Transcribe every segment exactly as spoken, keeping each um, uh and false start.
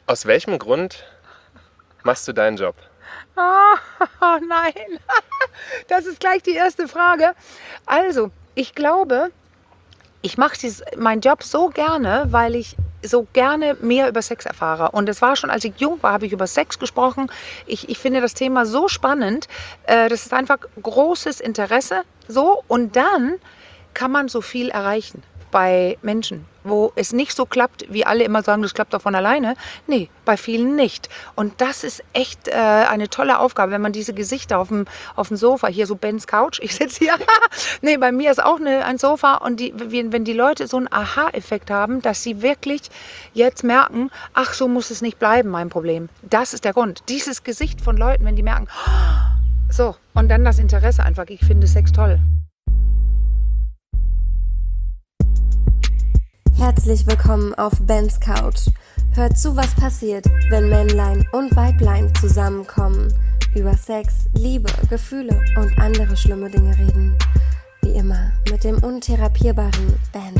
Aus welchem Grund machst du deinen Job? Oh, oh nein, das ist gleich die erste Frage. Also, ich glaube, ich mache meinen Job so gerne, weil ich so gerne mehr über Sex erfahre. Und es war schon, als ich jung war, habe ich über Sex gesprochen. Ich, ich finde das Thema so spannend. Äh, das ist einfach großes Interesse. So, und dann kann man so viel erreichen bei Menschen, wo es nicht so klappt, wie alle immer sagen, das klappt doch von alleine. Nee, bei vielen nicht. Und das ist echt äh, eine tolle Aufgabe, wenn man diese Gesichter auf dem, auf dem Sofa, hier so Bens Couch, ich sitze hier, nee, bei mir ist auch eine, ein Sofa und die, wenn die Leute so einen Aha-Effekt haben, dass sie wirklich jetzt merken, ach, so muss es nicht bleiben, mein Problem. Das ist der Grund. Dieses Gesicht von Leuten, wenn die merken, so, und dann das Interesse einfach, ich finde Sex toll. Herzlich willkommen auf Bens Couch. Hört zu, was passiert, wenn Männlein und Weiblein zusammenkommen, über Sex, Liebe, Gefühle und andere schlimme Dinge reden. Wie immer mit dem untherapierbaren Ben.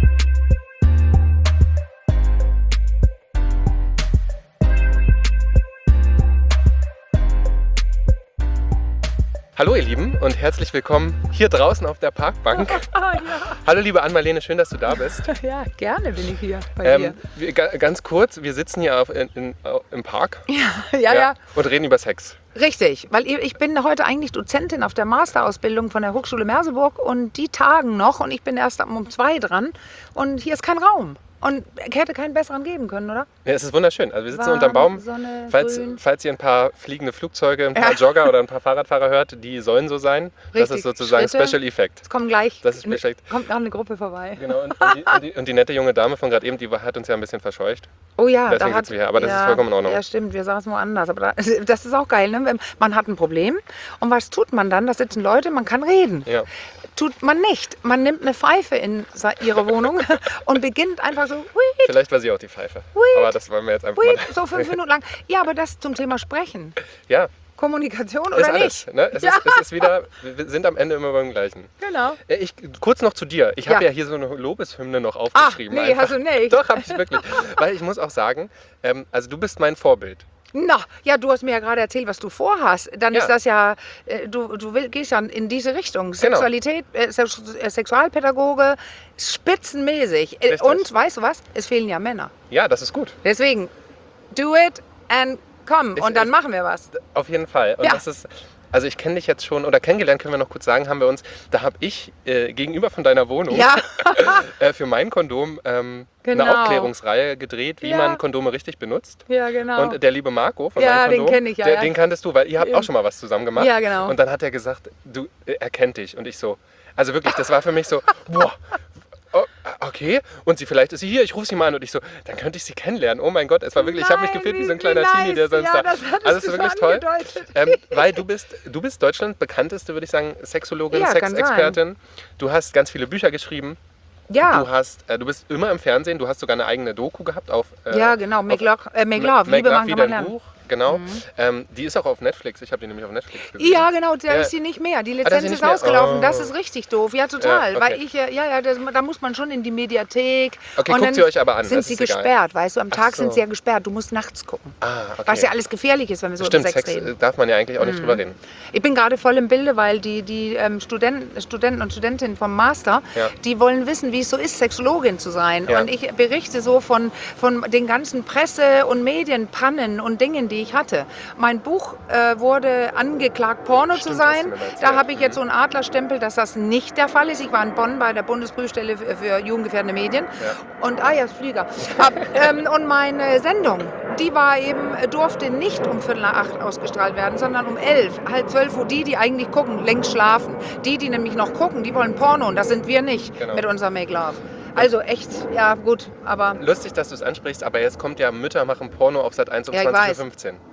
Hallo ihr Lieben und herzlich willkommen hier draußen auf der Parkbank. Ah, ja. Hallo liebe Ann-Marlene, schön, dass du da bist. Ja, gerne bin ich hier bei Ähm, dir. wir, ga- ganz kurz, wir sitzen hier auf, in, in, im Park Ja, ja, ja. und reden über Sex. Richtig, weil ich ich bin heute eigentlich Dozentin auf der Masterausbildung von der Hochschule Merseburg und die tagen noch und ich bin erst um zwei dran und hier ist kein Raum. Und hätte keinen besseren geben können, oder? Ja, es ist wunderschön. Also wir sitzen Warm, unterm Baum. Sonne, Falls, grün. falls ihr ein paar fliegende Flugzeuge, ein paar Ja. Jogger oder ein paar Fahrradfahrer hört, die sollen so sein. Das Richtig. ist sozusagen Schritte. Special Effect. Es kommen gleich, Das ist perfekt. kommt noch eine Gruppe vorbei. Genau, und, und, die, und, die, und die nette junge Dame von gerade eben, die hat uns ja ein bisschen verscheucht. Oh ja, Deswegen da hat, sitzen wir hier, aber das ja, ist vollkommen in Ordnung. Ja, stimmt, wir saßen woanders. Aber da, das ist auch geil, ne? Man hat ein Problem und was tut man dann? Da sitzen Leute, man kann reden. Ja. Tut man nicht. Man nimmt eine Pfeife in ihre Wohnung und beginnt einfach so, hui, Vielleicht war sie auch die Pfeife. Hui. Aber das wollen wir jetzt einfach hui, mal. so fünf Minuten lang. Ja, aber das zum Thema Sprechen. Ja, Kommunikation ist oder alles. nicht? Ne? Es, Ja. ist, es ist wieder, wir sind am Ende immer beim Gleichen. Genau. Äh, Ich, kurz noch zu dir. Ich habe Ja. ja hier so eine Lobeshymne noch Ah, aufgeschrieben. nee, einfach. hast du nicht. Doch, habe ich wirklich. Weil ich muss auch sagen, ähm, also du bist mein Vorbild. Na, ja, du hast mir ja gerade erzählt, was du vorhast. Dann Ja. ist das ja, äh, du, du will, gehst ja in diese Richtung. Sexualität, äh, Sex, äh, Sexualpädagoge, spitzenmäßig. Äh, Richtig. Und weißt du was? Es fehlen ja Männer. Ja, das ist gut. Deswegen, do it and come. Ich- Und dann ich- machen wir was. Auf jeden Fall. Und Ja. das ist, also ich kenne dich jetzt schon, oder kennengelernt können wir noch kurz sagen, haben wir uns, da habe ich äh, gegenüber von deiner Wohnung Ja. äh, für mein Kondom ähm, Genau. eine Aufklärungsreihe gedreht, wie Ja. man Kondome richtig benutzt. Ja, genau. Und der liebe Marco von Ja, meinem den Kondom, kenn ich, ja, der, ja. den kanntest du, weil ihr habt Ja. auch schon mal was zusammen gemacht. Ja, genau. Und dann hat er gesagt, du, äh, er kennt dich. Und ich so, also wirklich, das war für mich so, boah, oh, okay. Und sie, vielleicht ist sie hier, ich rufe sie mal an und ich so, dann könnte ich sie kennenlernen. Oh mein Gott, es war wirklich, ich habe mich Nein, gefühlt wie wie- so ein kleiner wie Teenie, der nice. sonst Ja, da. das hattest Also es du ist wirklich so toll. angedeutet. Ähm, weil du bist, du bist Deutschlands bekannteste, würde ich sagen, Sexologin, Ja, kann Sexexpertin. Du hast ganz viele Bücher geschrieben. Ja. Du hast, äh, du bist immer im Fernsehen. Du hast sogar eine eigene Doku gehabt auf. Äh, Ja, genau. Make Love, äh, Make Love. Make Liebe Love, machen wie kann man dein lernen. Buch. Genau. Ähm, die ist auch auf Netflix. Ich habe die nämlich auf Netflix gesehen. Ja, genau, da Ja. ist sie nicht mehr. Die Ah, da ist Lizenz sie ist nicht mehr. ausgelaufen. Oh. Das ist richtig doof. Ja, total. Ja, okay. Weil ich, äh, ja, ja, das, da muss man schon in die Mediathek. Okay, und guckt dann sie euch aber an, sind das sie ist egal. gesperrt, weißt du. Am Ach Tag so. sind sie ja gesperrt. Du musst nachts gucken. Ah, okay. Was ja alles gefährlich ist, wenn wir so Stimmt, über Sex, Sex reden. äh, darf man ja eigentlich auch nicht drüber reden. Ich bin gerade voll im Bilde, weil die, die ähm, Studenten, Studenten und Studentinnen vom Master, Ja. die wollen wissen, wie es so ist, Sexologin zu sein. Ja. Und ich berichte so von, von den ganzen Presse- und Medienpannen und Dingen, die ich hatte. Mein Buch äh, wurde angeklagt, Porno Stimmt, zu hast sein. du mir mal erzählt. Da habe ich jetzt so einen Adlerstempel, dass das nicht der Fall ist. Ich war in Bonn bei der Bundesprüfstelle für, für jugendgefährdende Medien. Ja. Und, ah ja, Flieger. Ab, ähm, und meine Sendung, die war eben, durfte nicht um Viertel nach acht ausgestrahlt werden, sondern um elf, halb zwölf, wo die, die eigentlich gucken, längst schlafen. Die, die nämlich noch gucken, die wollen Porno und das sind wir nicht Genau. mit unserem Make Love. Also echt, ja gut, aber Lustig, dass du es ansprichst, aber jetzt kommt ja Mütter machen Porno auf Sat eins um Ja, ich zwanzig Uhr weiß. fünfzehn.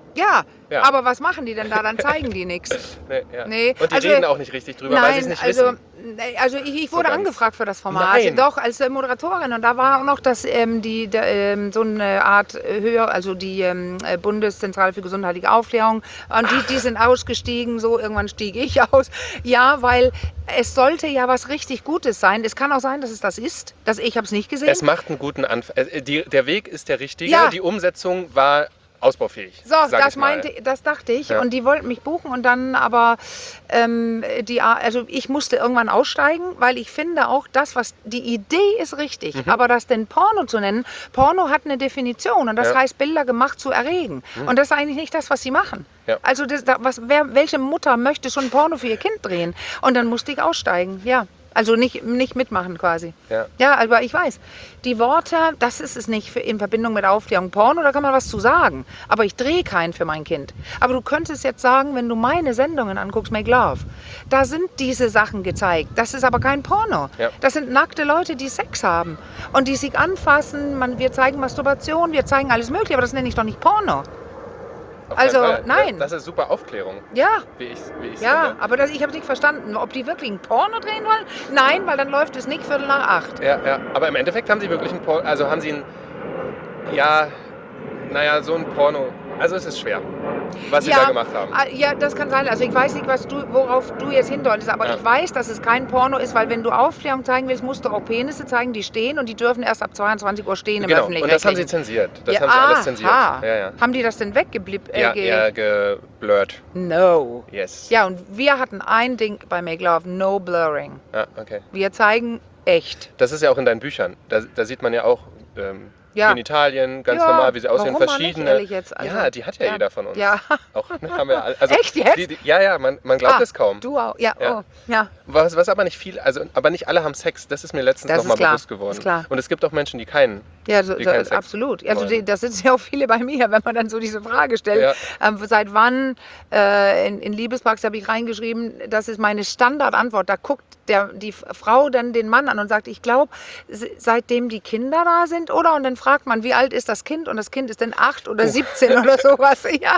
Ja, Ja. aber was machen die denn da? Dann zeigen die nichts. Nee, ja. Nee, Und die also- reden auch nicht richtig drüber, weil sie es Nein, nicht also, wissen. nee, also ich, ich wurde ganz. angefragt für das Format. Nein. Doch, als äh, Moderatorin. Und da war auch noch das, ähm, die, der, ähm, so eine Art äh, höher, also die ähm, äh, Bundeszentrale für gesundheitliche Aufklärung. Und die, die sind ausgestiegen, so irgendwann stieg ich aus. Ja, weil es sollte ja was richtig Gutes sein. Es kann auch sein, dass es das ist. Dass, ich habe es nicht gesehen. Es macht einen guten Anfang. Der Weg ist der richtige, Ja. die Umsetzung war ausbaufähig. So, sag das ich mal. meinte, das dachte ich. Ja. Und die wollten mich buchen und dann aber, ähm, die, also ich musste irgendwann aussteigen, weil ich finde auch das, was die Idee ist richtig, Mhm. aber das denn Porno zu nennen, Porno hat eine Definition und das Ja. Mhm. heißt Bilder gemacht zu erregen. Und das ist eigentlich nicht das, was sie machen. Ja. Also das, da, was, wer, welche Mutter möchte schon Porno für ihr Kind drehen? Und dann musste ich aussteigen, ja. Also nicht, nicht mitmachen quasi. Ja. Ja, aber ich weiß, die Worte, das ist es nicht für, in Verbindung mit Aufklärung. Porno, da kann man was zu sagen. Aber ich drehe keinen für mein Kind. Aber du könntest jetzt sagen, wenn du meine Sendungen anguckst, Make Love, da sind diese Sachen gezeigt. Das ist aber kein Porno. Ja. Das sind nackte Leute, die Sex haben. Und die sich anfassen. Man, wir zeigen Masturbation, wir zeigen alles Mögliche, aber das nenne ich doch nicht Porno. Auf Also, keinen Fall. nein. Das ist super Aufklärung, Ja. wie ich es wie ich's Ja, finde. aber das, ich habe nicht verstanden, ob die wirklich ein Porno drehen wollen. Nein, weil dann läuft es nicht Viertel nach acht. Ja, ja. Aber im Endeffekt haben sie wirklich ein Porno, also haben sie ein, ja, naja, so ein Porno. Also es ist schwer, was sie da gemacht haben. ah, Ja, das kann sein. Also ich weiß nicht, was du, worauf du jetzt hindeutest, aber Ja. ich weiß, dass es kein Porno ist, weil wenn du Aufklärung zeigen willst, musst du auch Penisse zeigen, die stehen und die dürfen erst ab zweiundzwanzig Uhr stehen im Genau, öffentlichen und das haben sie Rechtlichen. zensiert. Das Ja, haben sie alles aha. zensiert. Ja, ja. Haben die das denn weggeblieben? Äh, Ja, ge- eher geblurrt. No. Yes. Ja, und wir hatten ein Ding bei Make Love, no blurring. Ja, okay. Wir zeigen echt. Das ist ja auch in deinen Büchern. Da, da sieht man ja auch ähm, Ja. Genitalien, ganz Ja, normal, wie sie aussehen. warum mal nicht, Verschiedene. ehrlich jetzt? Also, ja, die hat ja, ja. jeder von uns. Ja. Auch, ne, haben wir alle. Also, Echt jetzt? Die, die, ja, ja, man, man glaubt Ah, es kaum. Du auch? Ja, Ja. oh, ja. Was, was aber nicht viel, also aber nicht alle haben Sex. Das ist mir letztens Das nochmal ist klar, bewusst geworden. ist klar. Und es gibt auch Menschen, die keinen. Ja, so, Die so, keinen Sex absolut. Also wollen. die, das sitzen ja auch viele bei mir, wenn man dann so diese Frage stellt. Ja. Ähm, seit wann äh, in, in Liebespraxis habe ich reingeschrieben, das ist meine Standardantwort. Da guckt der, die Frau dann den Mann an und sagt, ich glaube, seitdem die Kinder da sind, oder? Und dann fragt man, wie alt ist das Kind? Und das Kind ist dann acht oder siebzehn oder sowas. Ja,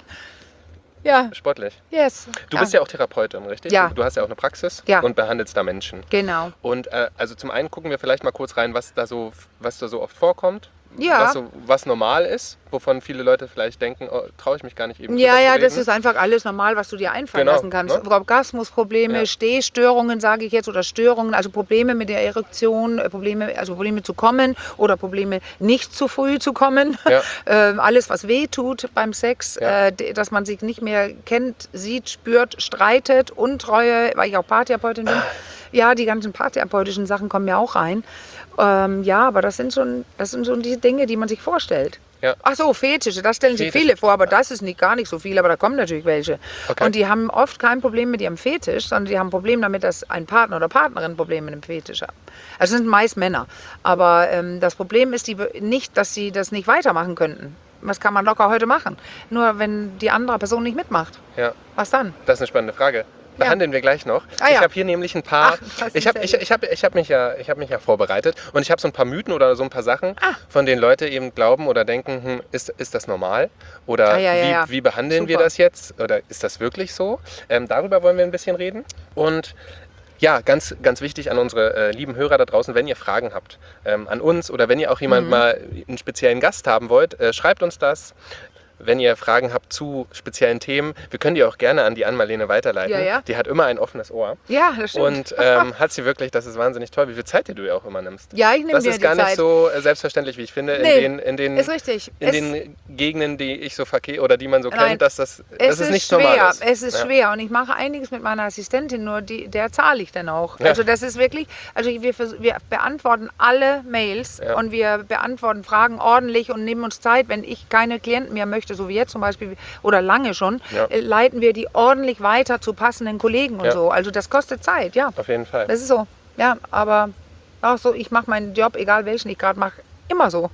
ja, Sportlich. yes. Du bist ja auch Therapeutin, richtig? Ja. Du, du hast ja auch eine Praxis Ja. und behandelst da Menschen. Genau. Und äh, also zum einen gucken wir vielleicht mal kurz rein, was da so, was da so oft vorkommt. Ja. Was, so, was normal ist, wovon viele Leute vielleicht denken, oh, traue ich mich gar nicht eben Ja, drüber ja, zu das reden. ist einfach alles normal, was du dir einfallen Genau, lassen kannst. ne? Orgasmusprobleme, Ja. Stehstörungen, sage ich jetzt, oder Störungen, also Probleme mit der Erektion, äh, Probleme, also Probleme zu kommen oder Probleme nicht zu früh zu kommen. Ja. ähm, alles, was weh tut beim Sex, Ja. äh, d- dass man sich nicht mehr kennt, sieht, spürt, streitet, Untreue, weil ich auch Paartherapeutin bin. Ja, die ganzen paartherapeutischen Sachen kommen ja auch rein. Ähm, ja, aber das sind, schon, das sind so die Dinge, die man sich vorstellt. Ja. Ach so, Fetische, das stellen sich Fetische. viele vor, aber das ist nicht, gar nicht so viel, aber da kommen natürlich welche. Okay. Und die haben oft kein Problem mit ihrem Fetisch, sondern die haben ein Problem damit, dass ein Partner oder Partnerin ein Problem mit dem Fetisch hat. Also es sind meist Männer. Aber ähm, das Problem ist die, nicht, dass sie das nicht weitermachen könnten. Was kann man locker heute machen? Nur wenn die andere Person nicht mitmacht. Ja, Was dann? das ist eine spannende Frage. Behandeln wir gleich noch. Ah, ich ja. habe hier nämlich ein paar. Ach, das ist ich habe sehr ich, gut. ich hab, ich hab mich, ja, ich hab mich ja vorbereitet und ich habe so ein paar Mythen oder so ein paar Sachen, Ah. von denen Leute eben glauben oder denken, hm, ist, ist das normal? Oder Ah, ja, ja, wie, ja. wie behandeln wir Super. das jetzt? Oder ist das wirklich so? Ähm, darüber wollen wir ein bisschen reden. Und ja, ganz, ganz wichtig an unsere äh, lieben Hörer da draußen, wenn ihr Fragen habt ähm, an uns oder wenn ihr auch jemand Mhm. mal einen speziellen Gast haben wollt, äh, schreibt uns das. Wenn ihr Fragen habt zu speziellen Themen, wir können die auch gerne an die Ann-Marlene weiterleiten. Ja, ja. Die hat immer ein offenes Ohr. Ja, das stimmt. Und ähm, hat sie wirklich, das ist wahnsinnig toll, wie viel Zeit dir du ja auch immer nimmst. Ja, ich nehme Das mir ist die gar nicht Zeit. so äh, selbstverständlich, wie ich finde, Nee, in den, in den, ist richtig. in Es- den Gegenden, die ich so verkehre oder die man so Nein, kennt, dass das, Es dass es ist nicht schwer, normal ist. es ist Ja. schwer und ich mache einiges mit meiner Assistentin, nur die, der zahle ich dann auch. Ja. Also das ist wirklich, also wir, vers- wir beantworten alle Mails Ja. und wir beantworten Fragen ordentlich und nehmen uns Zeit, wenn ich keine Klienten mehr möchte, so wie jetzt zum Beispiel oder lange schon, Ja. äh, leiten wir die ordentlich weiter zu passenden Kollegen und Ja. so. Also das kostet Zeit, ja. Auf jeden Fall. Das ist so, ja, aber auch so, ich mache meinen Job, egal welchen ich gerade mache, immer so.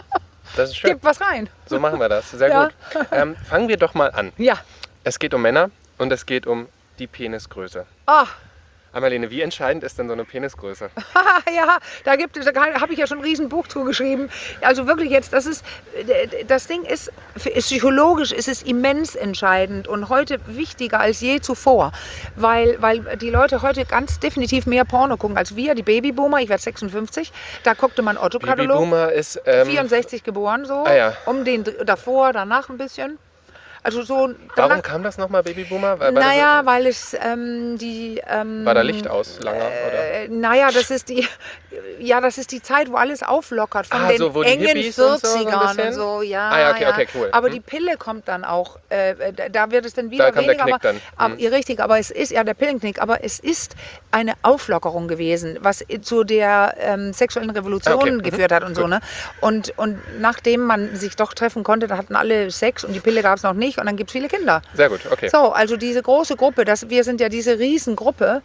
Das ist schön. Gib was rein. So machen wir das. Sehr Ja. gut. Ähm, fangen wir doch mal an. Ja. Es geht um Männer und es geht um die Penisgröße. Ah, Marlene, wie entscheidend ist denn so eine Penisgröße? Ja, da gibt es, da habe ich ja schon ein Riesenbuch zugeschrieben. Also wirklich jetzt, das ist, das Ding ist, ist psychologisch ist es immens entscheidend und heute wichtiger als je zuvor, weil, weil die Leute heute ganz definitiv mehr Porno gucken als wir, die Babyboomer, ich werde sechsundfünfzig, da guckte man Otto-Katalog. Babyboomer ist... Ähm, vierundsechzig geboren so, ah, ja. um den davor, danach ein bisschen. Also so Warum kam das nochmal, Babyboomer? War, war naja, das, weil es ähm, die... Ähm, war da Licht aus, lange? Oder? Äh, naja, das ist die... Ja, das ist die Zeit, wo alles auflockert. Von Ah, den so, wo die engen Hippies und so, so ein vierzigern und bisschen? so. Ja, Ah, ja, okay, ja. okay, cool. Aber Hm. die Pille kommt dann auch. Äh, da, da wird es dann wieder Da kam der weniger. Knick aber, dann. aber, Hm. ja, richtig, aber es ist... Ja, der Pillenknick. Aber es ist eine Auflockerung gewesen, was zu der ähm, sexuellen Revolution Ah, okay. Mhm. geführt hat und so. Ne? Und, und nachdem man sich doch treffen konnte, da hatten alle Sex und die Pille gab es noch nicht. Und dann gibt es viele Kinder. Sehr gut, okay. So, also diese große Gruppe, das, wir sind ja diese Riesengruppe,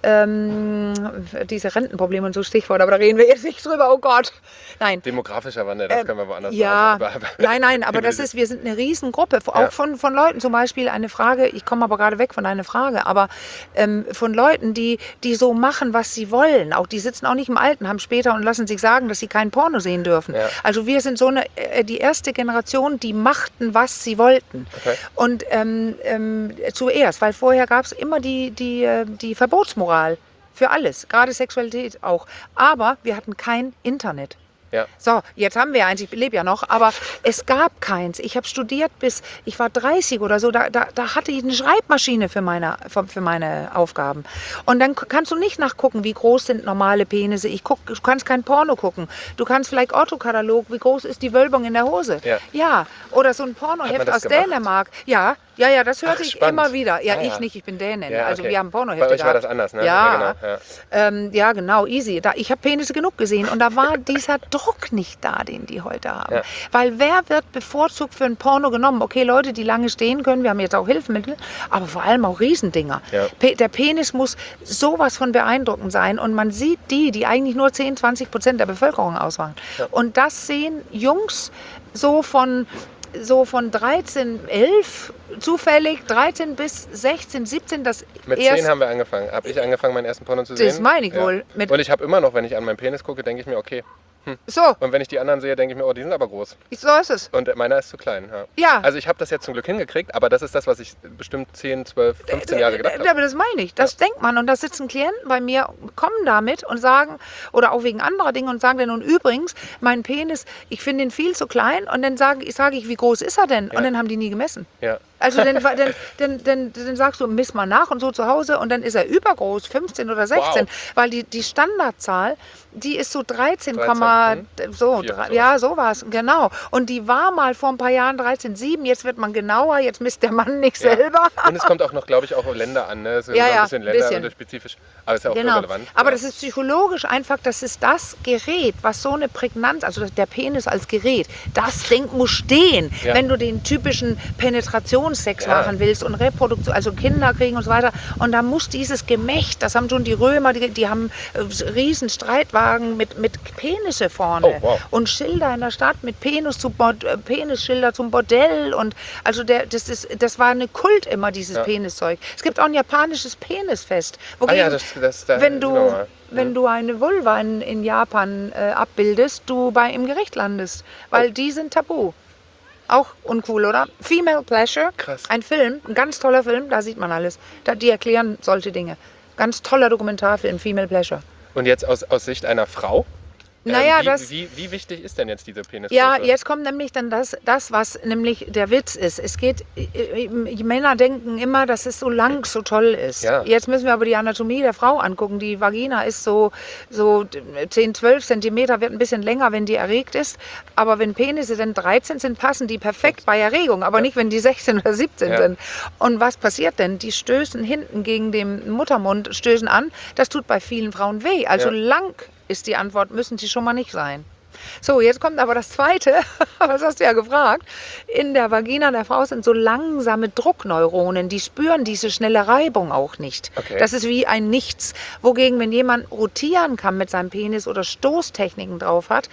ähm, diese Rentenprobleme und so Stichwort, aber da reden wir jetzt nicht drüber, oh Gott. Nein. Demografischer Wandel, das können wir woanders Ja, machen. nein, nein, aber das ist, wir sind eine Riesengruppe, auch Ja. von, von Leuten zum Beispiel eine Frage, ich komme aber gerade weg von deiner Frage, aber ähm, von Leuten, die, die so machen, was sie wollen, auch die sitzen auch nicht im Altenheim später und lassen sich sagen, dass sie kein Porno sehen dürfen. Ja. Also wir sind so eine, äh, die erste Generation, die machten, was sie wollten. Okay. Und ähm, ähm, zuerst, weil vorher gab es immer die, die, äh, die Verbotsmoral für alles, gerade Sexualität auch. Aber wir hatten kein Internet. Ja. So, jetzt haben wir eins, ich lebe ja noch, aber es gab keins. Ich habe studiert bis, ich war dreißig oder so, da, da, da hatte ich eine Schreibmaschine für meine, für meine Aufgaben. Und dann kannst du nicht nachgucken, wie groß sind normale Penisse. Ich guck, du kannst kein Porno gucken. Du kannst vielleicht Otto-Katalog, wie groß ist die Wölbung in der Hose. Ja. ja. Oder so ein Hat man Pornoheft das aus gemacht? Dänemark. Ja, ja, ja, das hörte Ach, ich spannend. immer wieder. Ja, Ah, ich ja. nicht, ich bin Dänin. Ja, Also okay. wir haben Pornohefte Bei euch war gehabt. das anders, ne? Ja, Ja, genau, ja. Ähm, ja genau, easy. Da, ich habe Penisse genug gesehen und da war dieser Druck nicht da, den die heute haben. Ja. Weil wer wird bevorzugt für ein Porno genommen? Okay, Leute, die lange stehen können, wir haben jetzt auch Hilfsmittel, aber vor allem auch Riesendinger. Ja. Pe der Penis muss sowas von beeindruckend sein und man sieht die, die eigentlich nur zehn, zwanzig Prozent der Bevölkerung ausmachen. Ja. Und das sehen Jungs so von so von dreizehn, elf zufällig, dreizehn bis sechzehn, siebzehn, das Mit erst, zehn haben wir angefangen. Habe ich angefangen, meinen ersten Porno zu Das sehen. meine ich wohl. Mit- Und ich habe immer noch, wenn ich an meinen Penis gucke, denke ich mir, okay. so, Und wenn ich die anderen sehe, denke ich mir, oh, die sind aber groß. so ist es. Und meiner ist zu klein. Ja. Ja. Also ich habe das jetzt zum Glück hingekriegt, aber das ist das, was ich bestimmt zehn, zwölf, fünfzehn Jahre gedacht Ja, habe. aber das meine ich. Das denkt man. Und da sitzen Klienten bei mir, kommen damit und sagen, oder auch wegen anderer Dinge und sagen dann, und übrigens, mein Penis, ich finde ihn viel zu klein. Und dann sage sag ich, wie groß ist er denn? Ja. Und dann haben die nie gemessen. Ja. Also dann, dann, dann, dann, dann sagst du, miss mal nach und so zu Hause und dann ist er übergroß, fünfzehn oder sechzehn. Wow. Weil die, die Standardzahl, die ist so dreizehn, dreizehn, so, vier, drei, sowas. ja, sowas, genau. Und die war mal vor ein paar Jahren dreizehn Komma sieben, jetzt wird man genauer, jetzt misst der Mann nicht Ja. selber. Und es kommt auch noch, glaube ich, auch auf Länder an. Ne? So Ja, immer ja, ein bisschen bisschen. länderspezifisch. Aber ist ja auch Genau. relevant. Aber ja. das ist psychologisch einfach, das ist das Gerät, was so eine Prägnanz, also der Penis als Gerät, das Ding muss stehen, Ja. wenn du den typischen Penetrationssex Ja. machen willst und Reproduktion, also Kinder kriegen und so weiter. Und da muss dieses Gemächt, das haben schon die Römer, die, die haben äh, riesen Streitwagen mit, mit Penisse vorne Oh, wow. und Schilder in der Stadt mit Penis zu Bord, äh, Penisschilder zum Bordell und also der, das, ist, das war eine Kult immer, dieses Ja. Peniszeug. Es gibt auch ein japanisches Penisfest. Ah Wogegen, ja, das, das, da wenn sind du, wir mal. wenn du eine Vulva in, in Japan äh, abbildest, du bei im Gericht landest, weil Oh. die sind tabu. Auch uncool, oder? Female Pleasure, Krass. ein Film, ein ganz toller Film, da sieht man alles. Da, die erklären solche Dinge. Ganz toller Dokumentarfilm, Female Pleasure. Und jetzt aus, aus Sicht einer Frau? Naja, ähm, wie, das- wie, wie wichtig ist denn jetzt diese Penisgröße? Ja, jetzt kommt nämlich dann das, das, was nämlich der Witz ist. Es geht, äh, äh, Männer denken immer, dass es so lang so toll ist. Ja. Jetzt müssen wir aber die Anatomie der Frau angucken. Die Vagina ist so, so zehn, zwölf Zentimeter, wird ein bisschen länger, wenn die erregt ist. Aber wenn Penisse dann dreizehn sind, passen die perfekt bei Erregung. Aber nicht, wenn die sechzehn oder siebzehn Ja. sind. Und was passiert denn? Die stößen hinten gegen den Muttermund, stößen an. Das tut bei vielen Frauen weh. Also Ja. lang ist die Antwort, müssen sie schon mal nicht sein. So, jetzt kommt aber das Zweite, das hast du ja gefragt. In der Vagina der Frau sind so langsame Druckneuronen, die spüren diese schnelle Reibung auch nicht. Okay. Das ist wie ein Nichts. Wogegen, wenn jemand rotieren kann mit seinem Penis oder Stoßtechniken drauf hat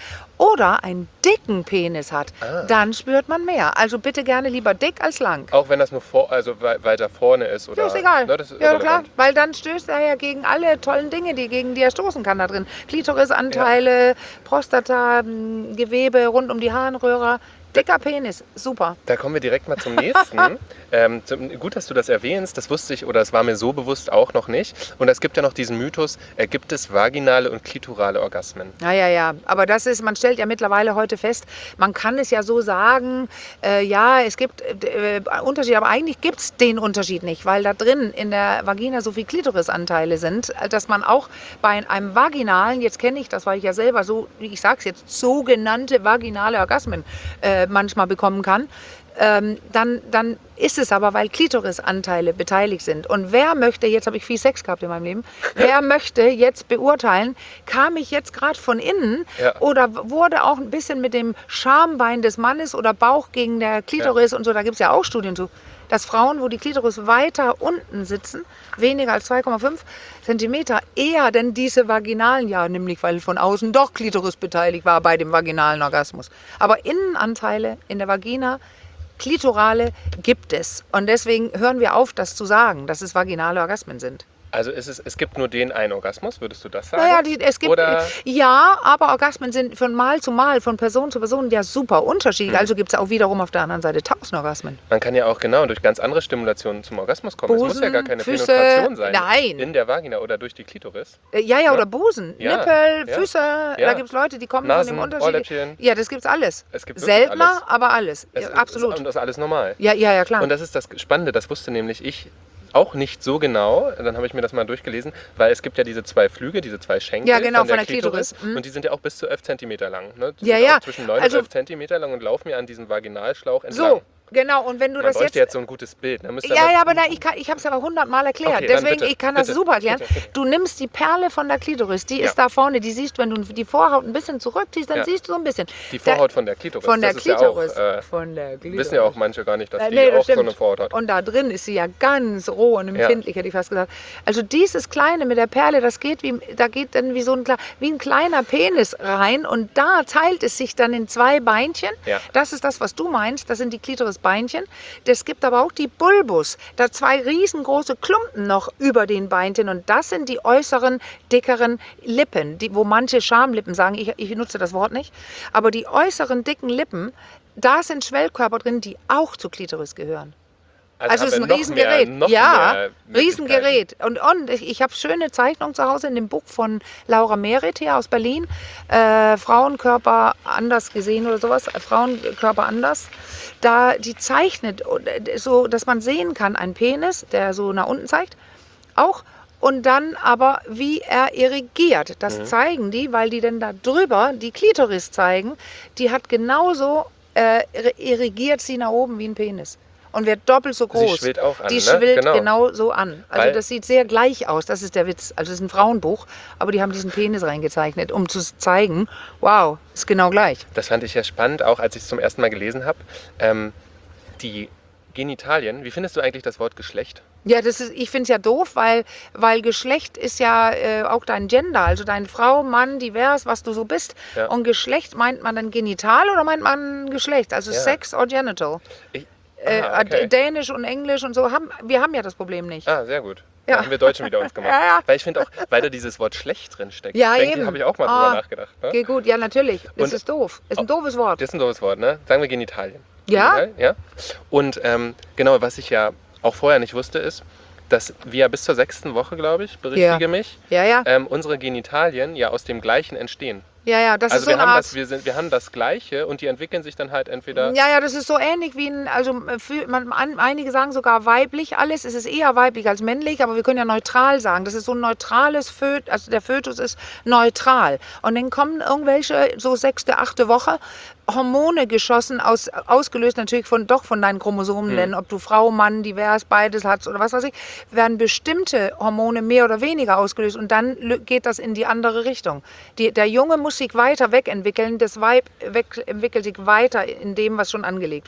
oder einen dicken Penis hat, Ah. dann spürt man mehr. Also bitte gerne lieber dick als lang. Auch wenn das nur vor, also wei- weiter vorne ist oder. Ja, ist egal. Ne, das ist ja, klar, irrelevant. weil dann stößt er ja gegen alle tollen Dinge, die gegen die er stoßen kann da drin. Klitorisanteile, Prostata, m, Gewebe rund um die Harnröhre. Dicker Penis, super. Da kommen wir direkt mal zum nächsten. ähm, zum, gut, dass du das erwähnst. Das wusste ich oder es war mir so bewusst auch noch nicht. Und es gibt ja noch diesen Mythos, äh, gibt es vaginale und klitorale Orgasmen? Ja, ja, ja. Aber das ist, man stellt ja mittlerweile heute fest, man kann es ja so sagen, äh, ja, es gibt äh, Unterschiede, aber eigentlich gibt es den Unterschied nicht, weil da drin in der Vagina so viel Klitorisanteile sind, dass man auch bei einem vaginalen, jetzt kenne ich das, weil ich ja selber so, ich sage es jetzt, sogenannte vaginale Orgasmen äh, manchmal bekommen kann, ähm, dann, dann ist es aber, weil Klitorisanteile beteiligt sind. Und wer möchte, jetzt habe ich viel Sex gehabt in meinem Leben, wer möchte jetzt beurteilen, kam ich jetzt gerade von innen Ja. oder wurde auch ein bisschen mit dem Schambein des Mannes oder Bauch gegen der Klitoris und so, da gibt es ja auch Studien zu, dass Frauen, wo die Klitoris weiter unten sitzen, weniger als zwei Komma fünf Zentimeter, eher denn diese vaginalen, ja, nämlich weil von außen doch Klitoris beteiligt war bei dem vaginalen Orgasmus. Aber Innenanteile in der Vagina, Klitorale, gibt es. Und deswegen hören wir auf, das zu sagen, dass es vaginale Orgasmen sind. Also es, ist, es gibt nur den einen Orgasmus, würdest du das sagen? Naja, die, es gibt, Oder? ja, aber Orgasmen sind von Mal zu Mal, von Person zu Person ja super unterschiedlich. Also gibt es auch wiederum auf der anderen Seite tausend Orgasmen. Man kann ja auch genau durch ganz andere Stimulationen zum Orgasmus kommen. Busen, es muss ja gar keine Füße, Penetration sein. nein. In der Vagina oder durch die Klitoris. Äh, Ja, ja, oder Busen, Ja, Nippel, ja. Füße, da gibt es Leute, die kommen Nasen, von dem Unterschied. Ohrläppchen. Ja, das gibt's alles. Es gibt wirklich Seltener, alles. aber alles. Es Ja, ist- absolut. Und das ist alles normal. Ja, ja, ja, klar. Und das ist das Spannende, das wusste nämlich ich auch nicht so genau. Dann habe ich mir das mal durchgelesen, weil es gibt ja diese zwei Flüge, diese zwei Schenkel Ja, genau, von der, von der Klitoris. Mhm. Und die sind ja auch bis zu elf Zentimeter lang. Ne? Die Ja, sind ja. auch zwischen neun Also- und elf Zentimeter lang und laufen ja an diesem Vaginalschlauch entlang. so, genau. Und wenn du Man das bräuchte jetzt... jetzt so ein gutes Bild. Ne? Müsste Ja, aber- ja, aber da, ich, kann- ich habe es aber hundertmal erklärt. Okay, dann Deswegen, bitte, ich kann das bitte, super erklären. bitte, bitte. Du nimmst die Perle von der Klitoris, die Ja. ist da vorne, die siehst, wenn du die Vorhaut ein bisschen zurückziehst, dann Ja. siehst du so ein bisschen. Die Da- Vorhaut von der Klitoris. Von der das Klitoris. Ist ja auch, äh, von der Klitoris. wissen ja auch manche gar nicht, dass Äh, die nee, das auch so stimmt. eine Vorhaut hat. Und da drin ist sie ja ganz roh und Ja. empfindlich, hätte ich fast gesagt. Also dieses Kleine mit der Perle, das geht wie, da geht dann wie so ein, kle- wie ein kleiner Penis rein und da teilt es sich dann in zwei Beinchen. Ja. Das ist das, was du meinst. Das sind die Klitorisbeinchen. Es gibt aber auch die Bulbus. Da zwei riesengroße Klumpen noch über den Beinchen und das sind die äußeren, dickeren Lippen, die, wo manche Schamlippen sagen, ich, ich nutze das Wort nicht, aber die äußeren, dicken Lippen, da sind Schwellkörper drin, die auch zur Klitoris gehören. Also es ist haben ein wir noch Riesengerät. Mehr, noch ja, mehr Möglichkeiten. Riesengerät. Und, und ich, ich habe schöne Zeichnungen zu Hause in dem Buch von Laura Merit hier aus Berlin. Äh, Frauenkörper anders gesehen oder sowas. Äh, Frauenkörper anders. Da die zeichnet, äh, so dass man sehen kann, ein Penis, der so nach unten zeigt, auch. Und dann aber, wie er irrigiert. Das Mhm. zeigen die, weil die dann da drüber die Klitoris zeigen. Die hat genauso äh, irrigiert sie nach oben wie ein Penis. Und wird doppelt so groß. schwillt auch an, Die ne? schwillt Genau. genau so an. Also Weil- das sieht sehr gleich aus. Das ist der Witz. Also es ist ein Frauenbuch, aber die haben diesen Penis reingezeichnet, um zu zeigen, wow, ist genau gleich. Das fand ich ja spannend, auch als ich es zum ersten Mal gelesen habe. Ähm, die Genitalien, wie findest du eigentlich das Wort Geschlecht? Ja, das ist, ich finde es ja doof, weil, weil Geschlecht ist ja äh, auch dein Gender, also deine Frau, Mann, divers, was du so bist. Ja. Und Geschlecht, meint man dann genital oder meint man Geschlecht? Also Ja. Sex or genital? Ich, Äh, ah, okay. Dänisch und Englisch und so, haben, wir haben ja das Problem nicht. Ah, sehr gut. Ja. Da haben wir Deutschen wieder uns gemacht. Ja, ja. Weil ich finde auch, weil da dieses Wort schlecht drin steckt, Ja, denke, eben. habe ich auch mal Ah, drüber nachgedacht. Ne? Geht gut, ja natürlich. Das Und- ist doof. Ist ein doofes Wort. Das ist ein doofes Wort, ne? Sagen wir Genitalien. Ja? Genital, ja. Und ähm, genau, was ich ja auch vorher nicht wusste, ist, dass wir bis zur sechsten Woche, glaube ich, berichtige Ja. mich, Ja, ja. ähm, unsere Genitalien ja aus dem Gleichen entstehen. Ja, ja, das Also ist so wir, eine haben Art. das, wir, sind, wir haben das Gleiche und die entwickeln sich dann halt entweder... Ja, ja, das ist so ähnlich wie ein, also äh, für, man, an, einige sagen sogar weiblich alles. Es ist eher weiblich als männlich, aber wir können ja neutral sagen. Das ist so ein neutrales Fötus, also der Fötus ist neutral. Und dann kommen irgendwelche, so sechste, achte Woche, Hormone geschossen, aus, ausgelöst natürlich von, doch von deinen Chromosomen, Hm. denn ob du Frau, Mann, divers, beides hast oder was weiß ich, werden bestimmte Hormone mehr oder weniger ausgelöst und dann lö- geht das in die andere Richtung. Die, der Junge muss sich weiter wegentwickeln, das Weib weg, entwickelt sich weiter in dem, was schon angelegt war.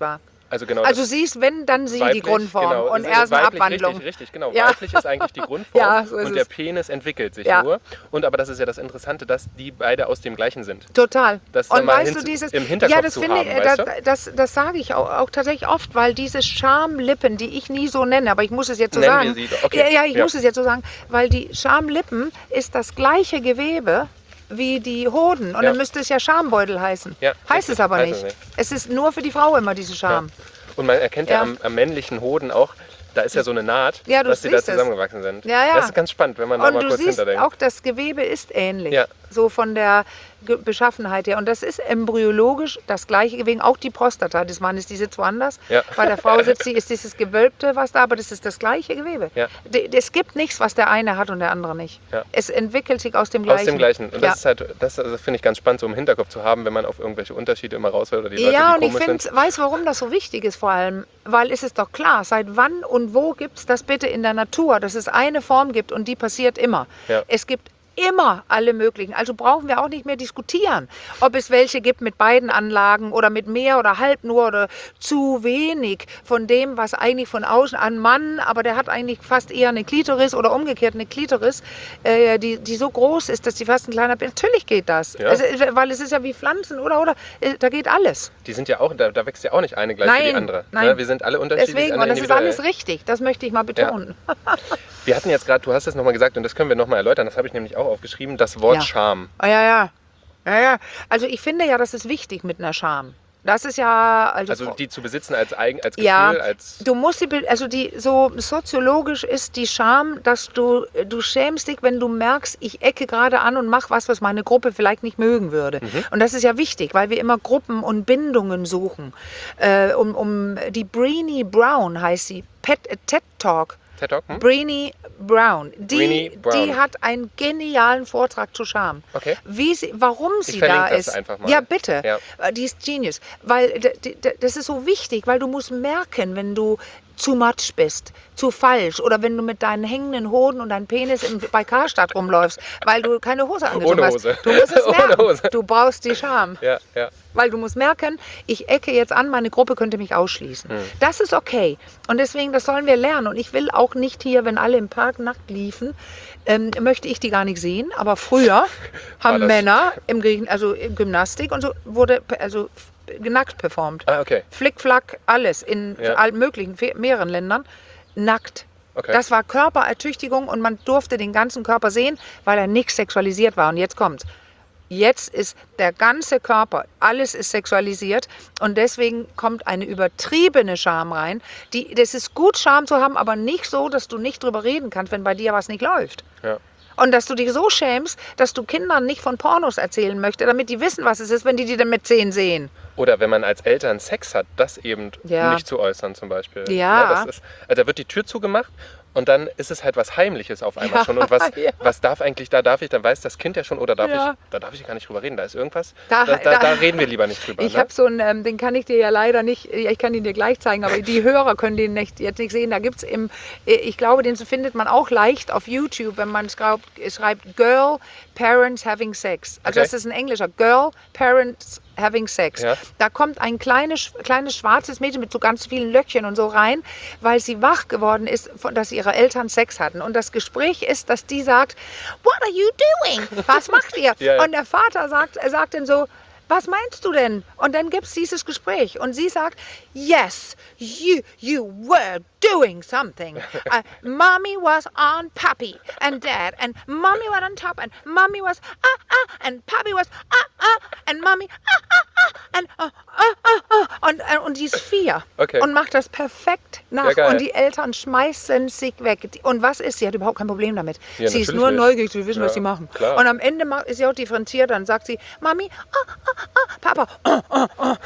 Also genau. Also das sie ist, wenn, dann sie weiblich, die Grundform genau, und es er ist eine weiblich, Abwandlung. Richtig, richtig, genau. Ja. Weiblich ist eigentlich die Grundform Ja, so ist und der es. Penis entwickelt sich Ja. nur. Und aber das ist ja das Interessante, dass die beide aus dem Gleichen sind. Total. Das dann und mal weißt hin- du, dieses, im Hinterkopf ja, das zu finde haben, ich, weißt das, du? das, das sage ich auch, auch tatsächlich oft, weil diese Schamlippen, die ich nie so nenne, aber ich muss es jetzt so Nennen sagen. wir sie doch. Okay. Ja, ja, ich Ja. muss es jetzt so sagen, weil die Schamlippen ist das gleiche Gewebe wie die Hoden und Ja. dann müsste es ja Schambeutel heißen. Ja, heißt richtig. es aber Heißt nicht. es nicht. Es ist nur für die Frau immer diese Scham. Und man erkennt ja, Ja. am, am männlichen Hoden auch, da ist ja so eine Naht, Ja, du dass die da siehst es. zusammengewachsen sind. Ja, ja. Das ist ganz spannend, wenn man da Und mal du kurz siehst hinterdenkt. auch, das Gewebe ist ähnlich. Ja. So von der Ge- Beschaffenheit her. Und das ist embryologisch das gleiche Gewebe. Auch die Prostata des Mannes, die sitzt woanders. Ja. Bei der Frau sitzt sie, ist dieses Gewölbte, was da, aber das ist das gleiche Gewebe. Ja. D- Es gibt nichts, was der eine hat und der andere nicht. Ja. Es entwickelt sich aus dem Gleichen. Aus dem Gleichen. Und ja. das ist halt, das also finde ich ganz spannend, so im Hinterkopf zu haben, wenn man auf irgendwelche Unterschiede immer raushört oder die Leute, Ja, und die ich komisch find, sind. weiß, warum das so wichtig ist vor allem. Weil es ist doch klar, seit wann und wo gibt es das bitte in der Natur, dass es eine Form gibt und die passiert immer. Ja. Es gibt immer alle möglichen. Also brauchen wir auch nicht mehr diskutieren, ob es welche gibt mit beiden Anlagen oder mit mehr oder halb nur oder zu wenig von dem, was eigentlich von außen an Mann, aber der hat eigentlich fast eher eine Klitoris oder umgekehrt eine Klitoris, äh, die, die so groß ist, dass die fast ein kleiner... Natürlich geht das, Ja. also, weil es ist ja wie Pflanzen oder, oder, äh, da geht alles. Die sind ja auch, da, da wächst ja auch nicht eine gleich wie die Nein, andere. nein. Ne? Wir sind alle unterschiedlich. Deswegen, alle und das ist individuell. alles richtig, das möchte ich mal betonen. Wir hatten jetzt gerade, du hast es nochmal gesagt und das können wir nochmal erläutern, das habe ich nämlich auch aufgeschrieben, das Wort Ja. Scham. Ah, ja, ja, ja, ja. Also ich finde ja, das ist wichtig mit einer Scham. Das ist ja... Also, Also die zu besitzen als Eigen, als Gefühl, ja, als... du musst die, be- also die, so soziologisch ist die Scham, dass du, du schämst dich, wenn du merkst, ich ecke gerade an und mache was, was meine Gruppe vielleicht nicht mögen würde. Und das ist ja wichtig, weil wir immer Gruppen und Bindungen suchen. Äh, um, um die Brené Brown heißt sie, Pet, äh, TED Talk. TED Talk, hm? Brené Brown. Die, Brené Brown. die hat einen genialen Vortrag zu Scham. Okay. Wie sie, warum sie da verlinke das ist. einfach mal. Ja, bitte. Ja. Äh, Die ist Genius. Weil d- d- das ist so wichtig, weil du musst merken, wenn du zu matsch bist, zu falsch oder wenn du mit deinen hängenden Hoden und deinem Penis im, bei Karstadt rumläufst, weil du keine Hose angezogen Ohne hast. Hose. Du musst es Ohne merken. Hose. Du brauchst die Scham. Ja, ja. Weil du musst merken, ich ecke jetzt an, meine Gruppe könnte mich ausschließen. Hm. Das ist okay. Und deswegen, das sollen wir lernen. Und ich will auch nicht hier, wenn alle im Park nackt liefen, ähm, möchte ich die gar nicht sehen. Aber früher haben das- Männer im Griechen, also in Gymnastik und so, wurde also nackt performt. Ah, okay. Flickflack, alles in Ja. allen möglichen, fe- mehreren Ländern, nackt. Okay. Das war Körperertüchtigung und man durfte den ganzen Körper sehen, weil er nicht sexualisiert war. Und jetzt kommt's. Jetzt ist der ganze Körper, alles ist sexualisiert und deswegen kommt eine übertriebene Scham rein. Die, das ist gut, Scham zu haben, aber nicht so, dass du nicht drüber reden kannst, wenn bei dir was nicht läuft. Ja. Und dass du dich so schämst, dass du Kindern nicht von Pornos erzählen möchtest, damit die wissen, was es ist, wenn die die dann mit zehn sehen. Oder wenn man als Eltern Sex hat, das eben Ja. nicht zu äußern zum Beispiel. Ja. das ist, also da wird die Tür zugemacht und dann ist es halt was Heimliches auf einmal Ja, schon. Und was, ja. was darf eigentlich, da darf ich, dann weiß das Kind ja schon, oder darf Ja. ich, da darf ich gar nicht drüber reden, da ist irgendwas, Da- da, da, da- da reden wir lieber nicht drüber. Ich ne? habe so einen, ähm, den kann ich dir ja leider nicht, ja, ich kann ihn dir gleich zeigen, aber die Hörer können den nicht, jetzt nicht sehen. Da gibt es im, äh, ich glaube, den findet man auch leicht auf YouTube, wenn man schreibt, schreibt Girl Parents Having Sex. Also Okay. das ist ein englischer, Girl Parents Having Sex. Ja. Da kommt ein kleines, kleines schwarzes Mädchen mit so ganz vielen Löckchen und so rein, weil sie wach geworden ist, von- dass ihre Eltern Sex hatten. Und das Gespräch ist, dass die sagt, what are you doing? Was macht ihr? Ja, ja. Und der Vater sagt, er sagt dann so, was meinst du denn? Und dann gibt es dieses Gespräch. Und sie sagt, yes, you, you were doing something. Uh, mommy was on Papi and Dad. And mommy was on top. And mommy was ah, ah. And Papi was ah, ah. And mommy ah, ah, ah. And ah, ah, ah, ah. Und, äh, und die ist vier. Okay. Und macht das perfekt nach. Ja, geil. Und die Eltern schmeißen sich weg. Die- Und was ist? Sie hat überhaupt kein Problem damit. Ja, sie ist natürlich nur nicht. neugierig, sie wissen, Ja, was sie machen. klar. Und am Ende ma- ist sie auch differenziert. Dann sagt sie, Mami, ah, ah, ah, Papa, ah, ah, ah.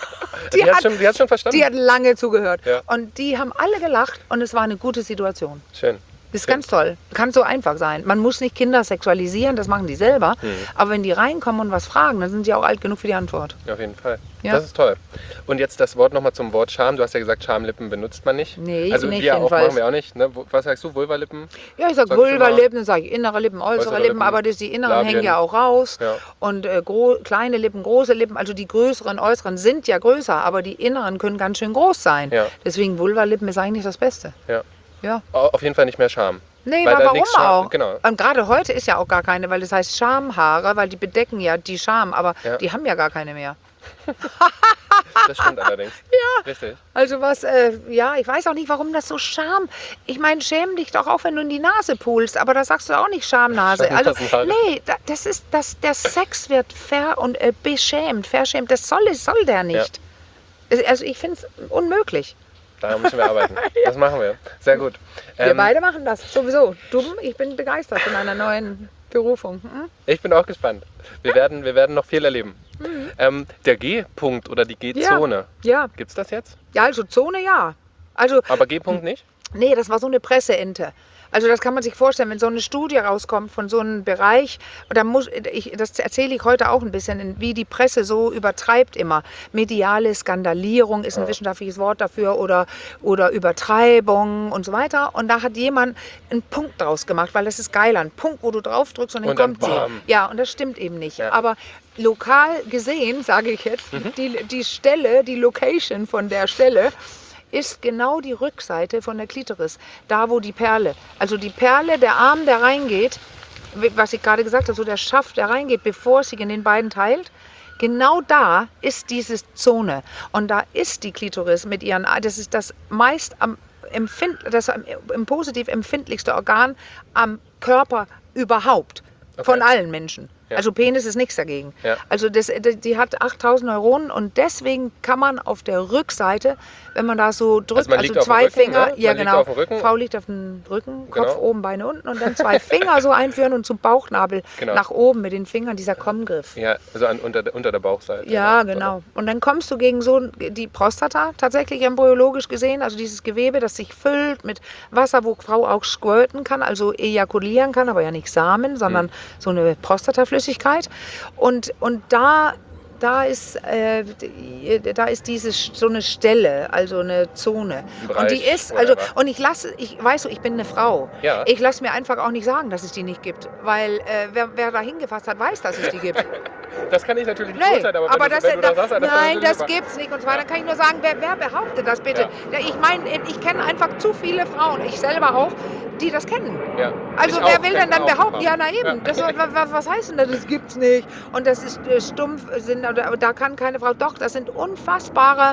Die hat schon- die hat schon verstanden. Die hat lange zugehört. Ja. Und die haben alle gelacht und es war eine gute Situation. Schön. Das ist ganz toll. Kann so einfach sein. Man muss nicht Kinder sexualisieren, das machen die selber. Mhm. Aber wenn die reinkommen und was fragen, dann sind sie auch alt genug für die Antwort. Auf jeden Fall. Ja. Das ist toll. Und jetzt das Wort nochmal zum Wort Scham. Du hast ja gesagt, Schamlippen benutzt man nicht. Nee, also nicht wir auch, jedenfalls. machen wir auch nicht. Ne? Wo- Was sagst du, Vulvalippen? Ja, ich sag Sag ich schon mal. Vulvalippen, dann sage ich innere Lippen, äußere, Äußere Lippen, Lippen, aber das, die inneren Labien. hängen ja auch raus. Ja. Und äh, gro- kleine Lippen, große Lippen, also die größeren, äußeren sind ja größer, aber die inneren können ganz schön groß sein. Ja. Deswegen Vulvalippen ist eigentlich das Beste. Ja. Ja. Au- Auf jeden Fall nicht mehr Scham. Nee, Weil aber da warum nix Scham- auch? Genau. Und gerade heute ist ja auch gar keine, weil das heißt Schamhaare, weil die bedecken ja die Scham, aber Ja. die haben ja gar keine mehr. Das stimmt allerdings. Ja. Richtig. Also was, äh, ja, ich weiß auch nicht, warum das so Scham. Ich meine, schäm dich doch auch, wenn du in die Nase pulst, aber da sagst du auch nicht Schamnase. Also, Schamnasenhaare. nee, da- das ist, das, der Sex wird ver und äh, beschämt, verschämt. Das soll, soll der nicht. Also ich finde es unmöglich. Daran müssen wir arbeiten. Das machen wir. Sehr gut. Wir Ähm, beide machen das sowieso. Du, ich bin begeistert von einer neuen Berufung. Hm? Ich bin auch gespannt. Wir werden, wir werden noch viel erleben. Ähm, der G-Punkt oder die G-Zone. Ja, Gibt es das jetzt? ja, also Zone ja. Also Aber G-Punkt nicht? nee, das war so eine Presseente. Also das kann man sich vorstellen, wenn so eine Studie rauskommt von so einem Bereich, und da muss ich, das erzähle ich heute auch ein bisschen, wie die Presse so übertreibt immer. Mediale Skandalierung ist ein Ja. wissenschaftliches Wort dafür oder, oder Übertreibung und so weiter. Und da hat jemand einen Punkt draus gemacht, weil das ist geil, ein Punkt, wo du drauf drückst und dann Und dann kommt sie. bam. Ja, und das stimmt eben nicht. Ja. Aber lokal gesehen, sage ich jetzt, die, die Stelle, die Location von der Stelle, ist genau die Rückseite von der Klitoris, da wo die Perle, also die Perle, der Arm, der reingeht, was ich gerade gesagt habe, so der Schaft, der reingeht, bevor es sich in den beiden teilt, genau da ist diese Zone und da ist die Klitoris mit ihren, das ist das meist am empfind, das am, im positiv empfindlichste Organ am Körper überhaupt, von Okay. allen Menschen. Ja. Also Penis ist nichts dagegen. Ja. Also das, die hat achttausend Neuronen und deswegen kann man auf der Rückseite, wenn man da so drückt, Also man also, liegt auf dem zwei Rücken, Finger, ne? ja Man liegt genau, auf dem Rücken. Frau liegt auf dem Rücken, Kopf Genau. oben, Beine unten und dann zwei Finger so einführen und zum Bauchnabel Genau. nach oben mit den Fingern, dieser Kommgriff. Ja, also an, unter, der- unter der Bauchseite. Ja, So. genau. Und dann kommst du gegen so die Prostata, tatsächlich embryologisch gesehen, also dieses Gewebe, das sich füllt mit Wasser, wo Frau auch squirten kann, also ejakulieren kann, aber ja nicht Samen, sondern so eine Prostataflüssigkeit. Und, und da, da, ist, äh, die- da ist diese, so eine Stelle, also eine Zone. Ein Und die Bereich, ist, also, whatever. und ich lasse, ich weiß, so, ich bin eine Frau. Ja. Ich lasse mir einfach auch nicht sagen, dass es die nicht gibt, weil äh, wer, wer da hingefasst hat, weiß, dass es die gibt. Das kann ich natürlich nicht Nee, beurteilen, aber, aber wenn, das, du, wenn du da, das sagst, dann ist nein, natürlich das super. gibt's nicht. Und zwar, dann kann ich nur sagen, wer, wer behauptet das bitte? Ja. Ja, ich meine, ich kenne einfach zu viele Frauen, ich selber auch, die das kennen. Ja. Also Ich wer auch, will kenn denn dann auch behaupten, ein ja paar. na eben, Ja. das, was, was heißt denn das, das gibt's nicht. Und das ist äh, stumpf, sind, oder, da kann keine Frau, doch, das sind unfassbare,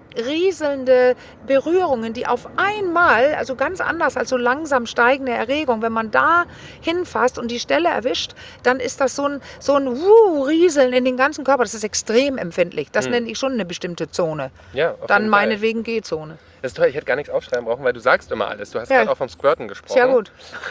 rieselnde Berührungen, die auf einmal, also ganz anders als so langsam steigende Erregung, wenn man da hinfasst und die Stelle erwischt, dann ist das so ein, so ein Wuh, Rieseln in den ganzen Körper, das ist extrem empfindlich. Das nenne ich schon eine bestimmte Zone. Ja, auf Dann jeden Fall. meinetwegen G-Zone. Das ist toll, ich hätte gar nichts aufschreiben brauchen, weil du sagst immer alles. Du hast Ja. gerade auch vom Squirten gesprochen. Sehr gut.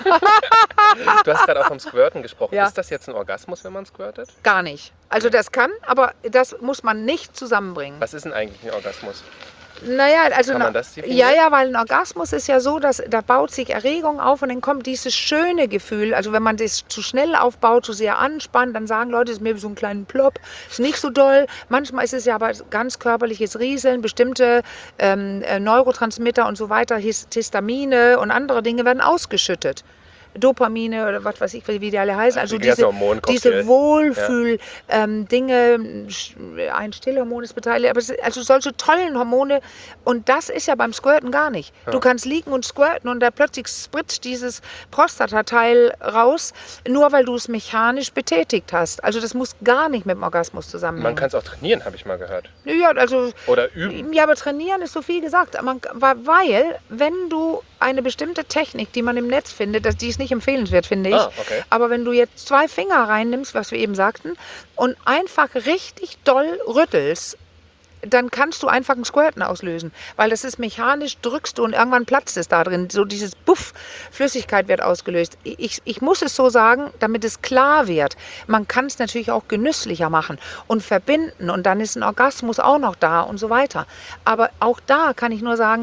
Du hast gerade auch vom Squirten gesprochen. Ja. Ist das jetzt ein Orgasmus, wenn man squirtet? Gar nicht. Also das kann, aber das muss man nicht zusammenbringen. Was ist denn eigentlich ein Orgasmus? Naja, also Kann man na- das definieren? ja, ja, weil ein Orgasmus ist ja so, dass da baut sich Erregung auf und dann kommt dieses schöne Gefühl. Also wenn man das zu schnell aufbaut, zu sehr anspannt, dann sagen Leute, es ist mir wie so ein kleinen Plop, ist nicht so doll. Manchmal ist es ja aber ganz körperliches Rieseln, bestimmte ähm, äh, Neurotransmitter und so weiter, His Histamine und andere Dinge werden ausgeschüttet. Dopamine oder was weiß ich, wie die alle heißen. Also die ganze diese, Hormoncocktail. diese Wohlfühl, ähm, Dinge, ein Stillhormon ist beteiligt, aber es sind also solche tollen Hormone und das ist ja beim Squirten gar nicht. Du kannst liegen und squirten und da plötzlich spritzt dieses Prostatateil raus, nur weil du es mechanisch betätigt hast. Also das muss gar nicht mit dem Orgasmus Man zusammenhängen. kann es auch trainieren, habe ich mal gehört. Ja, also Oder üben. ja, aber trainieren ist so viel gesagt. Man, weil, wenn du eine bestimmte Technik, die man im Netz findet, das- die ist nicht empfehlenswert, finde ich. Ah, okay. Aber wenn du jetzt zwei Finger reinnimmst, was wir eben sagten, und einfach richtig doll rüttelst, dann kannst du einfach einen Squirten auslösen. Weil das ist mechanisch, drückst du und irgendwann platzt es da drin. So dieses Buff, Flüssigkeit wird ausgelöst. Ich, ich muss es so sagen, damit es klar wird. Man kann es natürlich auch genüsslicher machen und verbinden und dann ist ein Orgasmus auch noch da und so weiter. Aber auch da kann ich nur sagen,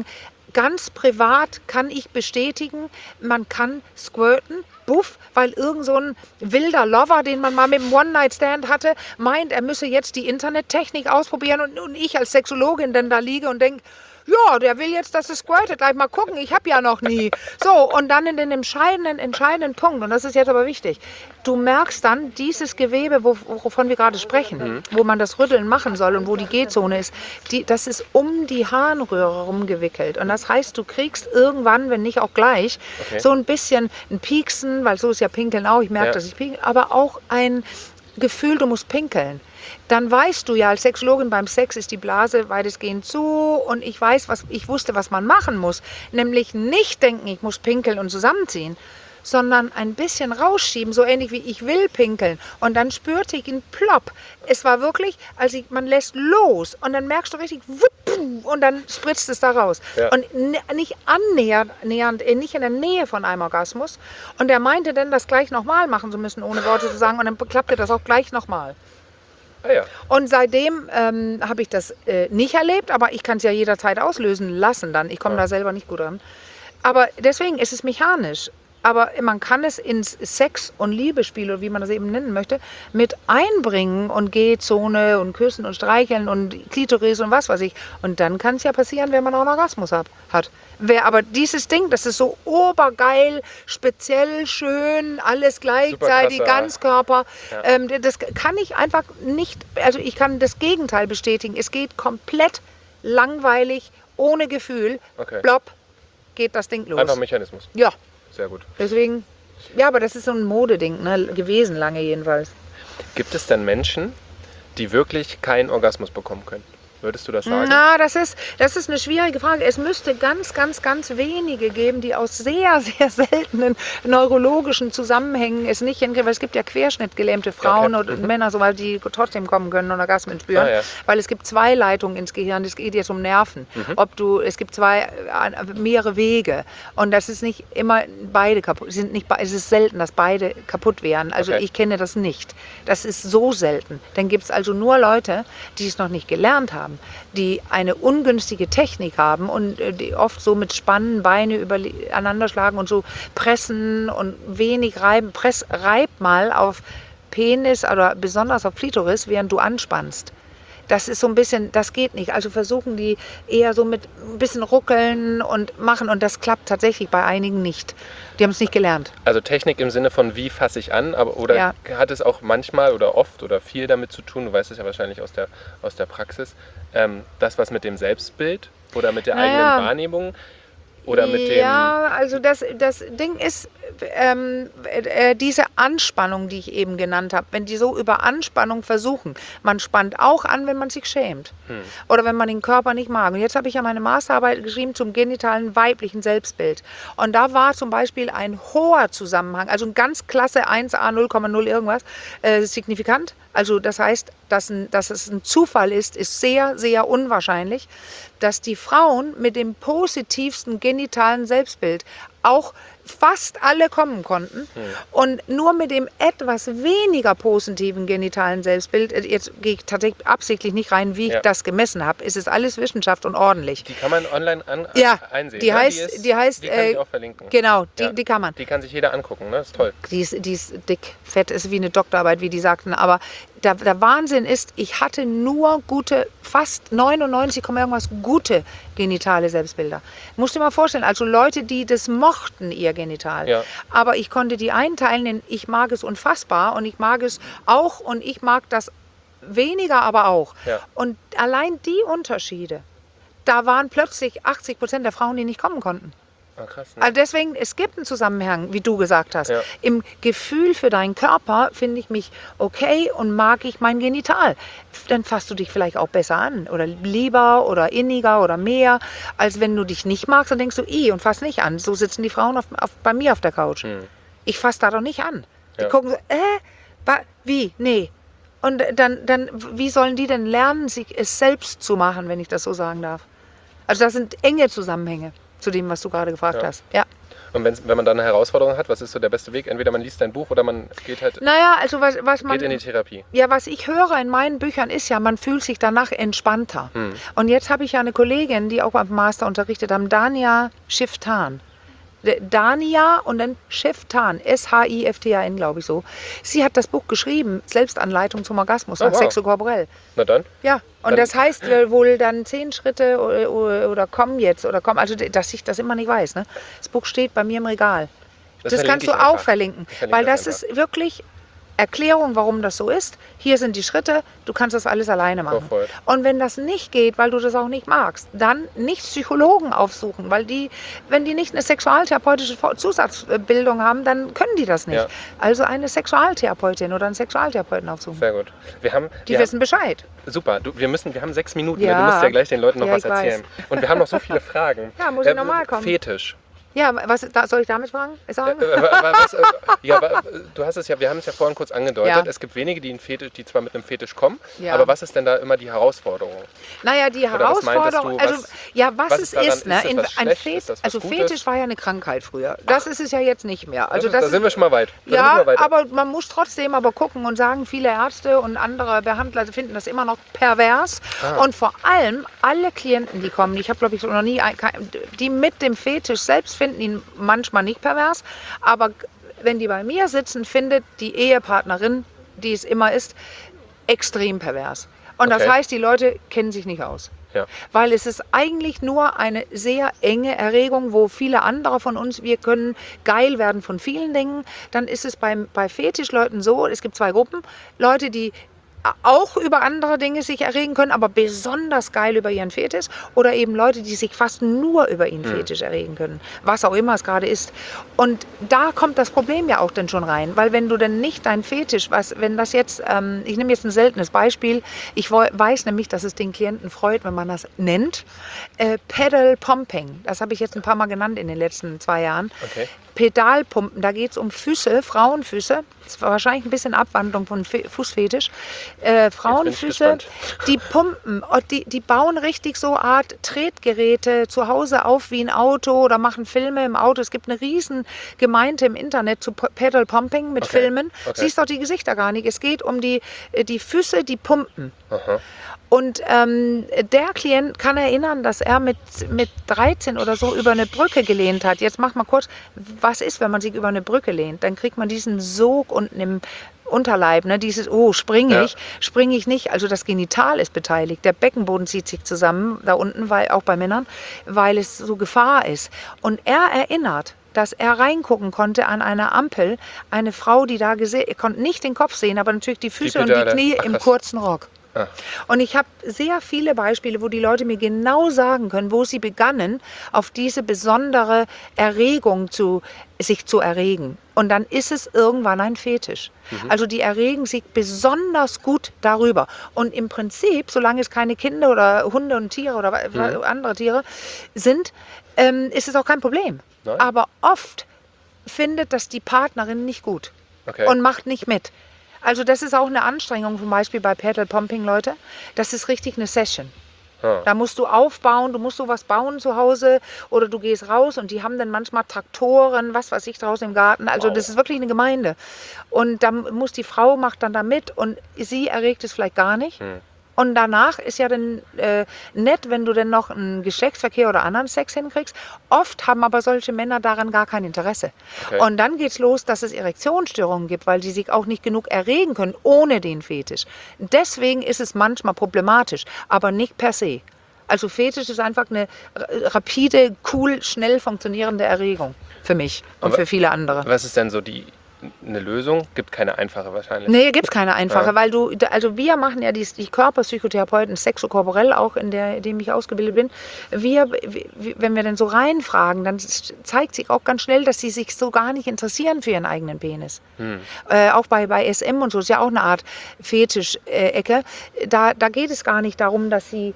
ganz privat kann ich bestätigen, man kann squirten, buff, weil irgend so ein wilder Lover, den man mal mit dem One-Night-Stand hatte, meint, er müsse jetzt die Internettechnik ausprobieren und, und ich als Sexologin dann da liege und denke, ja, der will jetzt, dass es squirtet, gleich mal gucken, ich habe ja noch nie. So, und dann in den entscheidenden, entscheidenden Punkt, und das ist jetzt aber wichtig, du merkst dann, dieses Gewebe, wo, wovon wir gerade sprechen, mhm. wo man das Rütteln machen soll und wo die G-Zone ist, die, das ist um die Harnröhre rumgewickelt. Und das heißt, du kriegst irgendwann, wenn nicht auch gleich, okay. so ein bisschen ein Pieksen, weil so ist ja Pinkeln auch, ich merke, ja. dass ich pinkel, aber auch ein Gefühl, du musst pinkeln. Dann weißt du ja, als Sexologin, beim Sex ist die Blase weitestgehend zu und ich weiß, was ich wusste, was man machen muss. Nämlich nicht denken, ich muss pinkeln und zusammenziehen, sondern ein bisschen rausschieben, so ähnlich wie ich will pinkeln. Und dann spürte ich ihn plopp. Es war wirklich, als ich, man lässt los und dann merkst du richtig, wupp, und dann spritzt es da raus. Ja. Und nicht annähernd, nicht in der Nähe von einem Orgasmus. Und er meinte dann, das gleich nochmal machen zu müssen, ohne Worte zu sagen. Und dann klappte das auch gleich nochmal. Ah ja. Und seitdem ähm, habe ich das äh, nicht erlebt, aber ich kann es ja jederzeit auslösen lassen dann. Ich komme ja. da selber nicht gut ran. Aber deswegen ist es mechanisch. Aber man kann es ins Sex- und Liebesspiel, oder wie man das eben nennen möchte, mit einbringen und G-Zone und Küssen und Streicheln und Klitoris und was weiß ich. Und dann kann es ja passieren, wenn man auch einen Orgasmus hat. hat. Wer aber dieses Ding, das ist so obergeil, speziell schön, alles gleichzeitig, Ganzkörper, ja. ähm, das kann ich einfach nicht, also ich kann das Gegenteil bestätigen. Es geht komplett langweilig, ohne Gefühl, okay. Plopp, geht das Ding los. Einfach Mechanismus. Ja. Sehr gut. Deswegen, ja, aber das ist so ein Modeding, ne? Gewesen lange jedenfalls. Gibt es denn Menschen, die wirklich keinen Orgasmus bekommen können? Würdest du das sagen? Na, das ist, das ist eine schwierige Frage. Es müsste ganz, ganz, ganz wenige geben, die aus sehr, sehr seltenen neurologischen Zusammenhängen es nicht hinkriegen. Weil es gibt ja querschnittgelähmte Frauen okay. und mhm. Männer, so, weil die trotzdem kommen können und Orgasmen spüren. Ah, ja. Weil es gibt zwei Leitungen ins Gehirn. Es geht jetzt um Nerven. Mhm. Ob du, es gibt zwei, mehrere Wege. Und das ist nicht immer beide kaputt. Sind nicht, es ist selten, dass beide kaputt wären. Also okay. ich kenne das nicht. Das ist so selten. Dann gibt es also nur Leute, die es noch nicht gelernt haben, die eine ungünstige Technik haben und die oft so mit Spannen Beine übereinander schlagen und so pressen und wenig reiben. Press, reib mal auf Penis oder besonders auf Klitoris, während du anspannst. Das ist so ein bisschen, das geht nicht. Also versuchen die eher so mit ein bisschen ruckeln und machen und das klappt tatsächlich bei einigen nicht. Die haben es nicht gelernt. Also Technik im Sinne von wie fasse ich an, aber oder ja. hat es auch manchmal oder oft oder viel damit zu tun, du weißt es ja wahrscheinlich aus der, aus der Praxis, ähm, das was mit dem Selbstbild oder mit der naja. eigenen Wahrnehmung oder mit dem... Ja, also das, das Ding ist, ähm, äh, diese Anspannung, die ich eben genannt habe, wenn die so über Anspannung versuchen, man spannt auch an, wenn man sich schämt hm. oder wenn man den Körper nicht mag. Und jetzt habe ich ja meine Masterarbeit geschrieben zum genitalen weiblichen Selbstbild. Und da war zum Beispiel ein hoher Zusammenhang, also ein ganz klasse eins a null Komma null irgendwas, äh, signifikant. Also das heißt, dass, ein, dass es ein Zufall ist, ist sehr, sehr unwahrscheinlich, dass die Frauen mit dem positivsten genitalen Selbstbild auch fast alle kommen konnten. Hm. Und nur mit dem etwas weniger positiven genitalen Selbstbild, jetzt gehe ich tatsächlich absichtlich nicht rein, wie ja. ich das gemessen habe, ist es alles Wissenschaft und ordentlich. Die kann man online an, ja, einsehen. Die, ja, heißt, die, ist, die heißt, die kann ich auch verlinken. Genau, die, ja. die kann man. Die kann sich jeder angucken, ne? Das ist toll. Die ist, die ist dick, fett, ist wie eine Doktorarbeit, wie die sagten, aber der, der Wahnsinn ist, ich hatte nur gute, fast neunundneunzig, irgendwas gute genitale Selbstbilder. Musst dir mal vorstellen, also Leute, die das mochten, ihr Genital. Ja. Aber ich konnte die einteilen in ich mag es unfassbar und ich mag es auch und ich mag das weniger, aber auch. Ja. Und allein die Unterschiede, da waren plötzlich achtzig Prozent der Frauen, die nicht kommen konnten. Ah, krass, ne? Also deswegen, es gibt einen Zusammenhang, wie du gesagt hast. Ja. Im Gefühl für deinen Körper finde ich mich okay und mag ich mein Genital. Dann fasst du dich vielleicht auch besser an oder lieber oder inniger oder mehr, als wenn du dich nicht magst, dann denkst du, i und fass nicht an. So sitzen die Frauen auf, auf, bei mir auf der Couch. Hm. Ich fass da doch nicht an. Die ja. gucken so, äh, ba, wie, nee. Und dann, dann, wie sollen die denn lernen, sich es selbst zu machen, wenn ich das so sagen darf? Also das sind enge Zusammenhänge zu dem, was du gerade gefragt ja. hast. Ja. Und wenn's, wenn man dann eine Herausforderung hat, was ist so der beste Weg? Entweder man liest ein Buch oder man geht halt naja, also was, was man, geht in die Therapie. Ja, was ich höre in meinen Büchern ist ja, man fühlt sich danach entspannter. Hm. Und jetzt habe ich ja eine Kollegin, die auch beim Master unterrichtet haben, Dania Schiftan. Dania und dann Schiftan, S H I F T A N, glaube ich so. Sie hat das Buch geschrieben, Selbstanleitung zum Orgasmus, oh, nach wow. Sexokorporell. Na dann. Ja, und dann. das heißt wohl dann zehn Schritte oder, oder, oder komm jetzt oder komm, also dass ich das immer nicht weiß. Ne? Das Buch steht bei mir im Regal. Das, das kannst du auch einfach. verlinken, weil das, das ist wirklich Erklärung, warum das so ist. Hier sind die Schritte, du kannst das alles alleine machen. Und wenn das nicht geht, weil du das auch nicht magst, dann nicht Psychologen aufsuchen, weil die, wenn die nicht eine sexualtherapeutische Zusatzbildung haben, dann können die das nicht. Ja. Also eine Sexualtherapeutin oder einen Sexualtherapeuten aufsuchen. Sehr gut. Wir haben, die wissen haben, Bescheid. Super, du, wir, müssen, wir haben sechs Minuten, ja. du musst ja gleich den Leuten noch ja, was erzählen. Weiß. Und wir haben noch so viele Fragen. Ja, muss ich äh, nochmal kommen. Fetisch. Ja, was da, soll ich damit fragen? Sagen? Äh, was, äh, ja, aber, du hast es ja, wir haben es ja vorhin kurz angedeutet. Ja. Es gibt wenige, die, einen Fetisch, die zwar mit einem Fetisch kommen, ja. aber was ist denn da immer die Herausforderung? Naja, die Oder Herausforderung, was du, was, also ja, was, was es ist, ist ne? Ist das ein Fet also Fetisch war ja eine Krankheit früher. Das Ach. ist es ja jetzt nicht mehr. Also das, das da sind wir schon mal weit. Da ja, aber man muss trotzdem aber gucken und sagen, viele Ärzte und andere Behandler finden das immer noch pervers. Ah. Und vor allem alle Klienten, die kommen, ich habe glaube ich noch nie, die mit dem Fetisch selbst finden ihn manchmal manchmal nicht pervers, aber wenn die bei mir sitzen, findet die Ehepartnerin, die es immer ist, extrem pervers. Und okay. das heißt, die Leute kennen sich nicht aus. Ja. Weil es ist eigentlich nur eine sehr enge Erregung, wo viele andere von uns, wir können geil werden von vielen Dingen. Dann ist es beim, bei Fetischleuten so, es gibt zwei Gruppen, Leute, die auch über andere Dinge sich erregen können, aber besonders geil über ihren Fetisch, oder eben Leute, die sich fast nur über ihren hm. Fetisch erregen können, was auch immer es gerade ist. Und da kommt das Problem ja auch dann schon rein, weil wenn du denn nicht dein Fetisch, was, wenn das jetzt, ähm, ich nehme jetzt ein seltenes Beispiel, ich weiß nämlich, dass es den Klienten freut, wenn man das nennt, äh, Pedal Pumping, das habe ich jetzt ein paar Mal genannt in den letzten zwei Jahren. Okay. Pedalpumpen, da geht es um Füße, Frauenfüße, das ist wahrscheinlich ein bisschen Abwandlung von Fußfetisch, äh, Frauenfüße, die pumpen, die, die bauen richtig so Art Tretgeräte zu Hause auf wie ein Auto oder machen Filme im Auto. Es gibt eine riesen Gemeinde im Internet zu Pedal Pumping mit okay. Filmen. Okay. Siehst doch die Gesichter gar nicht. Es geht um die, die Füße, die pumpen. Aha. Und ähm, der Klient kann erinnern, dass er mit, mit dreizehn oder so über eine Brücke gelehnt hat. Jetzt mach mal kurz, was ist, wenn man sich über eine Brücke lehnt? Dann kriegt man diesen Sog unten im Unterleib, ne? Dieses, oh, springe ich, ja. springe ich nicht. Also das Genital ist beteiligt. Der Beckenboden zieht sich zusammen, da unten, weil, auch bei Männern, weil es so Gefahr ist. Und er erinnert, dass er reingucken konnte an einer Ampel, eine Frau, die da gesehen, er konnte nicht den Kopf sehen, aber natürlich die Füße die und die Knie Ach, im kurzen Rock. Ah. Und ich habe sehr viele Beispiele, wo die Leute mir genau sagen können, wo sie begannen, auf diese besondere Erregung zu, sich zu erregen. Und dann ist es irgendwann ein Fetisch. Mhm. Also die erregen sich besonders gut darüber. Und im Prinzip, solange es keine Kinder oder Hunde und Tiere oder mhm. andere Tiere sind, ähm, ist es auch kein Problem. Nein. Aber oft findet das die Partnerin nicht gut okay. und macht nicht mit. Also das ist auch eine Anstrengung, zum Beispiel bei Pedal Pumping, Leute. Das ist richtig eine Session. Ah. Da musst du aufbauen, du musst sowas bauen zu Hause oder du gehst raus und die haben dann manchmal Traktoren, was weiß ich, draußen im Garten. Also wow. das ist wirklich eine Gemeinde. Und da muss die Frau, macht dann da mit und sie erregt es vielleicht gar nicht. Hm. Und danach ist ja dann äh, nett, wenn du dann noch einen Geschlechtsverkehr oder anderen Sex hinkriegst. Oft haben aber solche Männer daran gar kein Interesse. Okay. Und dann geht's los, dass es Erektionsstörungen gibt, weil die sich auch nicht genug erregen können ohne den Fetisch. Deswegen ist es manchmal problematisch, aber nicht per se. Also Fetisch ist einfach eine rapide, cool, schnell funktionierende Erregung für mich und aber für viele andere. Was ist denn so die eine Lösung? Gibt keine einfache wahrscheinlich. Nee, gibt es keine einfache, ja. weil du, also wir machen ja die, die Körperpsychotherapeuten, sexokorporell auch, in der, in dem ich ausgebildet bin. Wir, wenn wir dann so reinfragen, dann zeigt sich auch ganz schnell, dass sie sich so gar nicht interessieren für ihren eigenen Penis. Hm. Äh, auch bei, bei S M und so ist ja auch eine Art Fetisch-Ecke. Da, da geht es gar nicht darum, dass sie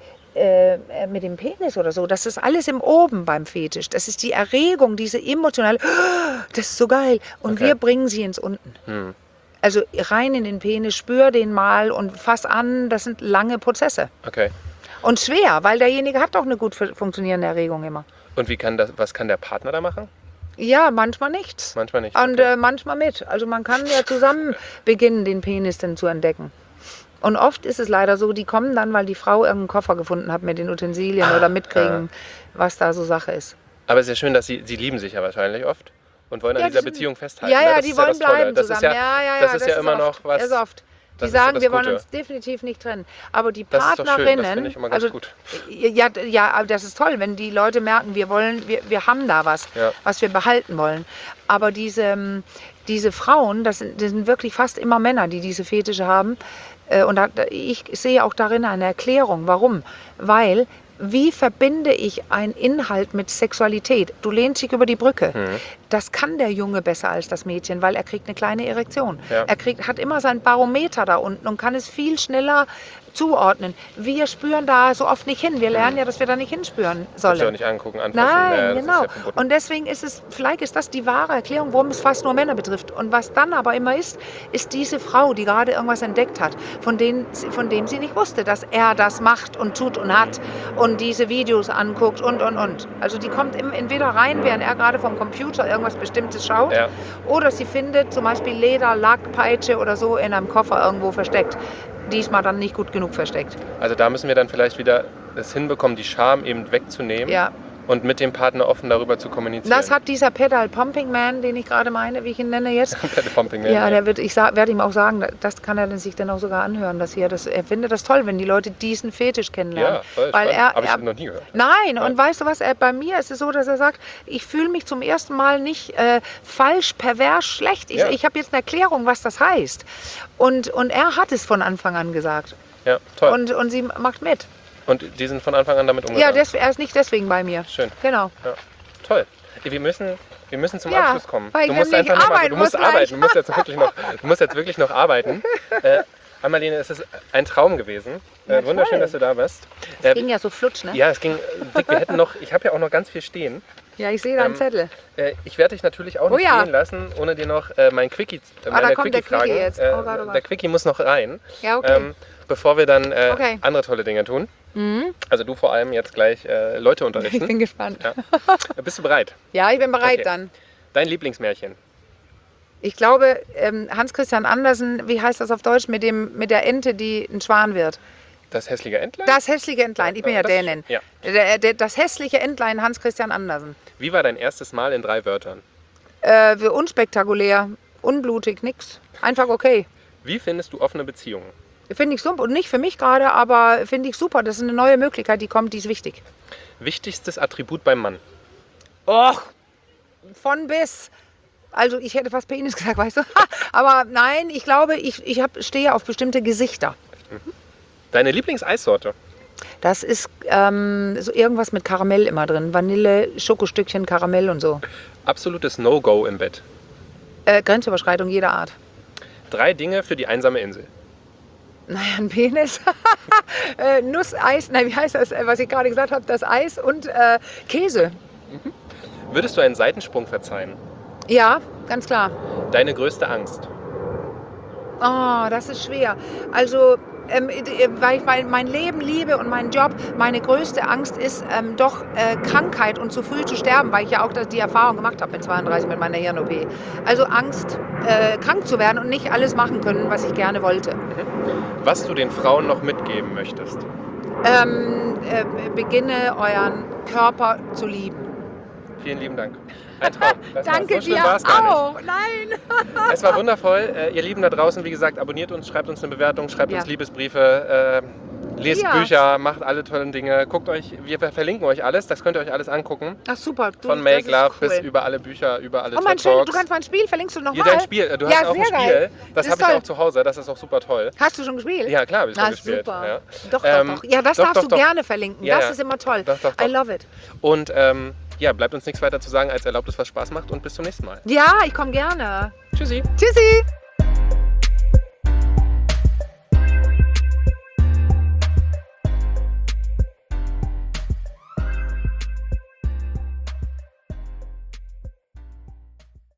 mit dem Penis oder so, das ist alles im Oben beim Fetisch. Das ist die Erregung, diese emotionale, das ist so geil. Und okay. wir bringen sie ins Unten. Hm. Also rein in den Penis, spür den mal und fass an, das sind lange Prozesse. Okay. Und schwer, weil derjenige hat doch eine gut funktionierende Erregung immer. Und wie kann das, was kann der Partner da machen? Ja, manchmal nicht. Manchmal nicht. Und okay. äh, manchmal mit. Also man kann ja zusammen beginnen, den Penis dann zu entdecken. Und oft ist es leider so, die kommen dann, weil die Frau irgendeinen Koffer gefunden hat mit den Utensilien ah, oder mitkriegen, ja. was da so Sache ist. Aber es ist ja schön, dass sie, sie lieben sich ja wahrscheinlich oft und wollen ja, an dieser sind, Beziehung festhalten. Ja, ja, das die ist wollen ja das bleiben das zusammen. Ist ja, ja, ja, ja, das ist das ja ist immer oft, noch was... Das ist oft. Die das sagen, ist wir Gute. wollen uns definitiv nicht trennen. Aber die das Partnerinnen, ist doch schön. Das ich immer ganz also gut. Ja, ja, aber das ist toll, wenn die Leute merken, wir wollen, wir, wir haben da was, ja. was wir behalten wollen. Aber diese, diese Frauen, das sind, das sind wirklich fast immer Männer, die diese Fetische haben. Und ich sehe auch darin eine Erklärung. Warum? Weil wie verbinde ich einen Inhalt mit Sexualität? Du lehnst dich über die Brücke. Mhm. Das kann der Junge besser als das Mädchen, weil er kriegt eine kleine Erektion. Ja. Er kriegt, hat immer sein Barometer da unten und kann es viel schneller zuordnen. Wir spüren da so oft nicht hin. Wir lernen ja, dass wir da nicht hinspüren sollen. Das nicht angucken, anfassen. Nein, ja, genau. Ist ja und deswegen ist es, vielleicht ist das die wahre Erklärung, warum es fast nur Männer betrifft. Und was dann aber immer ist, ist diese Frau, die gerade irgendwas entdeckt hat, von, denen, von dem sie nicht wusste, dass er das macht und tut und hat und diese Videos anguckt und, und, und. Also die kommt entweder rein, während er gerade vom Computer irgendwas Bestimmtes schaut, ja. oder sie findet zum Beispiel Leder, Lack, Peitsche oder so in einem Koffer irgendwo versteckt. Diesmal dann nicht gut genug versteckt. Also da müssen wir dann vielleicht wieder es hinbekommen, die Scham eben wegzunehmen. Ja. Und mit dem Partner offen darüber zu kommunizieren. Das hat dieser Pedal Pumping Man, den ich gerade meine, wie ich ihn nenne jetzt. Pedal Pumping Man. Ja, der wird, ich werde ihm auch sagen, das kann er sich dann auch sogar anhören, dass er das, er findet das toll, wenn die Leute diesen Fetisch kennenlernen. Ja, voll weil er, Habe ich er, noch nie gehört. Nein, nein, und weißt du was, er, bei mir ist es so, dass er sagt, ich fühle mich zum ersten Mal nicht äh, falsch, pervers, schlecht. Ich, ja. ich habe jetzt eine Erklärung, was das heißt. Und, und er hat es von Anfang an gesagt. Ja, toll. Und, und sie macht mit. Und die sind von Anfang an damit umgegangen? Ja, des, er ist nicht deswegen bei mir. Schön. Genau. Ja. Toll. Wir müssen, wir müssen zum ja, Abschluss kommen. Weil du ich musst einfach einfach arbeiten du musst muss arbeiten. Du musst jetzt wirklich noch, du musst jetzt wirklich noch arbeiten. Äh, Anmalene, es ist ein Traum gewesen. Äh, wunderschön, dass du da bist. Es äh, ging ja so flutsch, ne? Ja, es ging dick. Wir hätten noch, ich habe ja auch noch ganz viel stehen. Ja, ich sehe da einen ähm, Zettel. Äh, ich werde dich natürlich auch oh, nicht ja. gehen lassen, ohne dir noch äh, mein Quickie, äh, ah, da kommt Quickie der Quickie jetzt. Oh, Gott, oh Gott. Der Quickie muss noch rein. Ja, okay. Ähm, bevor wir dann äh, okay. andere tolle Dinge tun. Mhm. Also du vor allem jetzt gleich äh, Leute unterrichten. Ich bin gespannt. Ja. Bist du bereit? Ja, ich bin bereit okay. dann. Dein Lieblingsmärchen? Ich glaube, ähm, Hans Christian Andersen, wie heißt das auf Deutsch, mit, dem, mit der Ente, die ein Schwan wird? Das hässliche Entlein? Das hässliche Entlein, ich bin ja, ja Dänin. Ja. Der, der, das hässliche Entlein Hans Christian Andersen. Wie war dein erstes Mal in drei Wörtern? Äh, unspektakulär, unblutig, nix. Einfach okay. Wie findest du offene Beziehungen? Finde ich super. Und nicht für mich gerade, aber finde ich super. Das ist eine neue Möglichkeit, die kommt, die ist wichtig. Wichtigstes Attribut beim Mann? Och, von bis. Also ich hätte fast Penis gesagt, weißt du. Aber nein, ich glaube, ich, ich hab, stehe auf bestimmte Gesichter. Mhm. Deine Lieblingseissorte? Das ist ähm, so irgendwas mit Karamell immer drin. Vanille, Schokostückchen, Karamell und so. Absolutes No-Go im Bett? Äh, Grenzüberschreitung jeder Art. Drei Dinge für die einsame Insel? Naja, ein Penis, äh, Nusseis, nein, wie heißt das, was ich gerade gesagt habe, das Eis und äh, Käse. Mhm. Würdest du einen Seitensprung verzeihen? Ja, ganz klar. Deine größte Angst? Oh, das ist schwer. Also, ähm, weil ich mein, mein Leben liebe und meinen Job, meine größte Angst ist ähm, doch äh, Krankheit und zu früh zu sterben, weil ich ja auch die Erfahrung gemacht habe mit zweiunddreißig mit meiner Hirn-O P. Also Angst, äh, krank zu werden und nicht alles machen können, was ich gerne wollte. Mhm. Was du den Frauen noch mitgeben möchtest? Ähm, äh, beginne euren Körper zu lieben. Vielen lieben Dank. Ein Traum. Das Danke so dir war's gar auch. Nicht. Nein. Es war wundervoll. Äh, ihr Lieben da draußen, wie gesagt, abonniert uns, schreibt uns eine Bewertung, schreibt ja. uns Liebesbriefe, äh, lest ja. Bücher, macht alle tollen Dinge. Guckt euch, wir verlinken euch alles, das könnt ihr euch alles angucken. Ach super. Du, Von Make Love cool. bis über alle Bücher, über alle oh, mein Talks. schön, du kannst mein Spiel, verlinkst du nochmal? Ja, dein Spiel. Du ja, hast auch ein Spiel. Geil. Das, das habe ich auch zu Hause, das ist auch super toll. Hast du schon gespielt? Ja, klar, habe ich schon Na, gespielt. Super. Ja. Doch, doch, ähm, doch. Ja, das doch, darfst doch, du doch. gerne verlinken. Ja, das ja. ist immer toll. Doch, doch, doch. I love it. Und ähm, ja, bleibt uns nichts weiter zu sagen, als erlaubt es, was Spaß macht und bis zum nächsten Mal. Ja, ich komme gerne. Tschüssi. Tschüssi.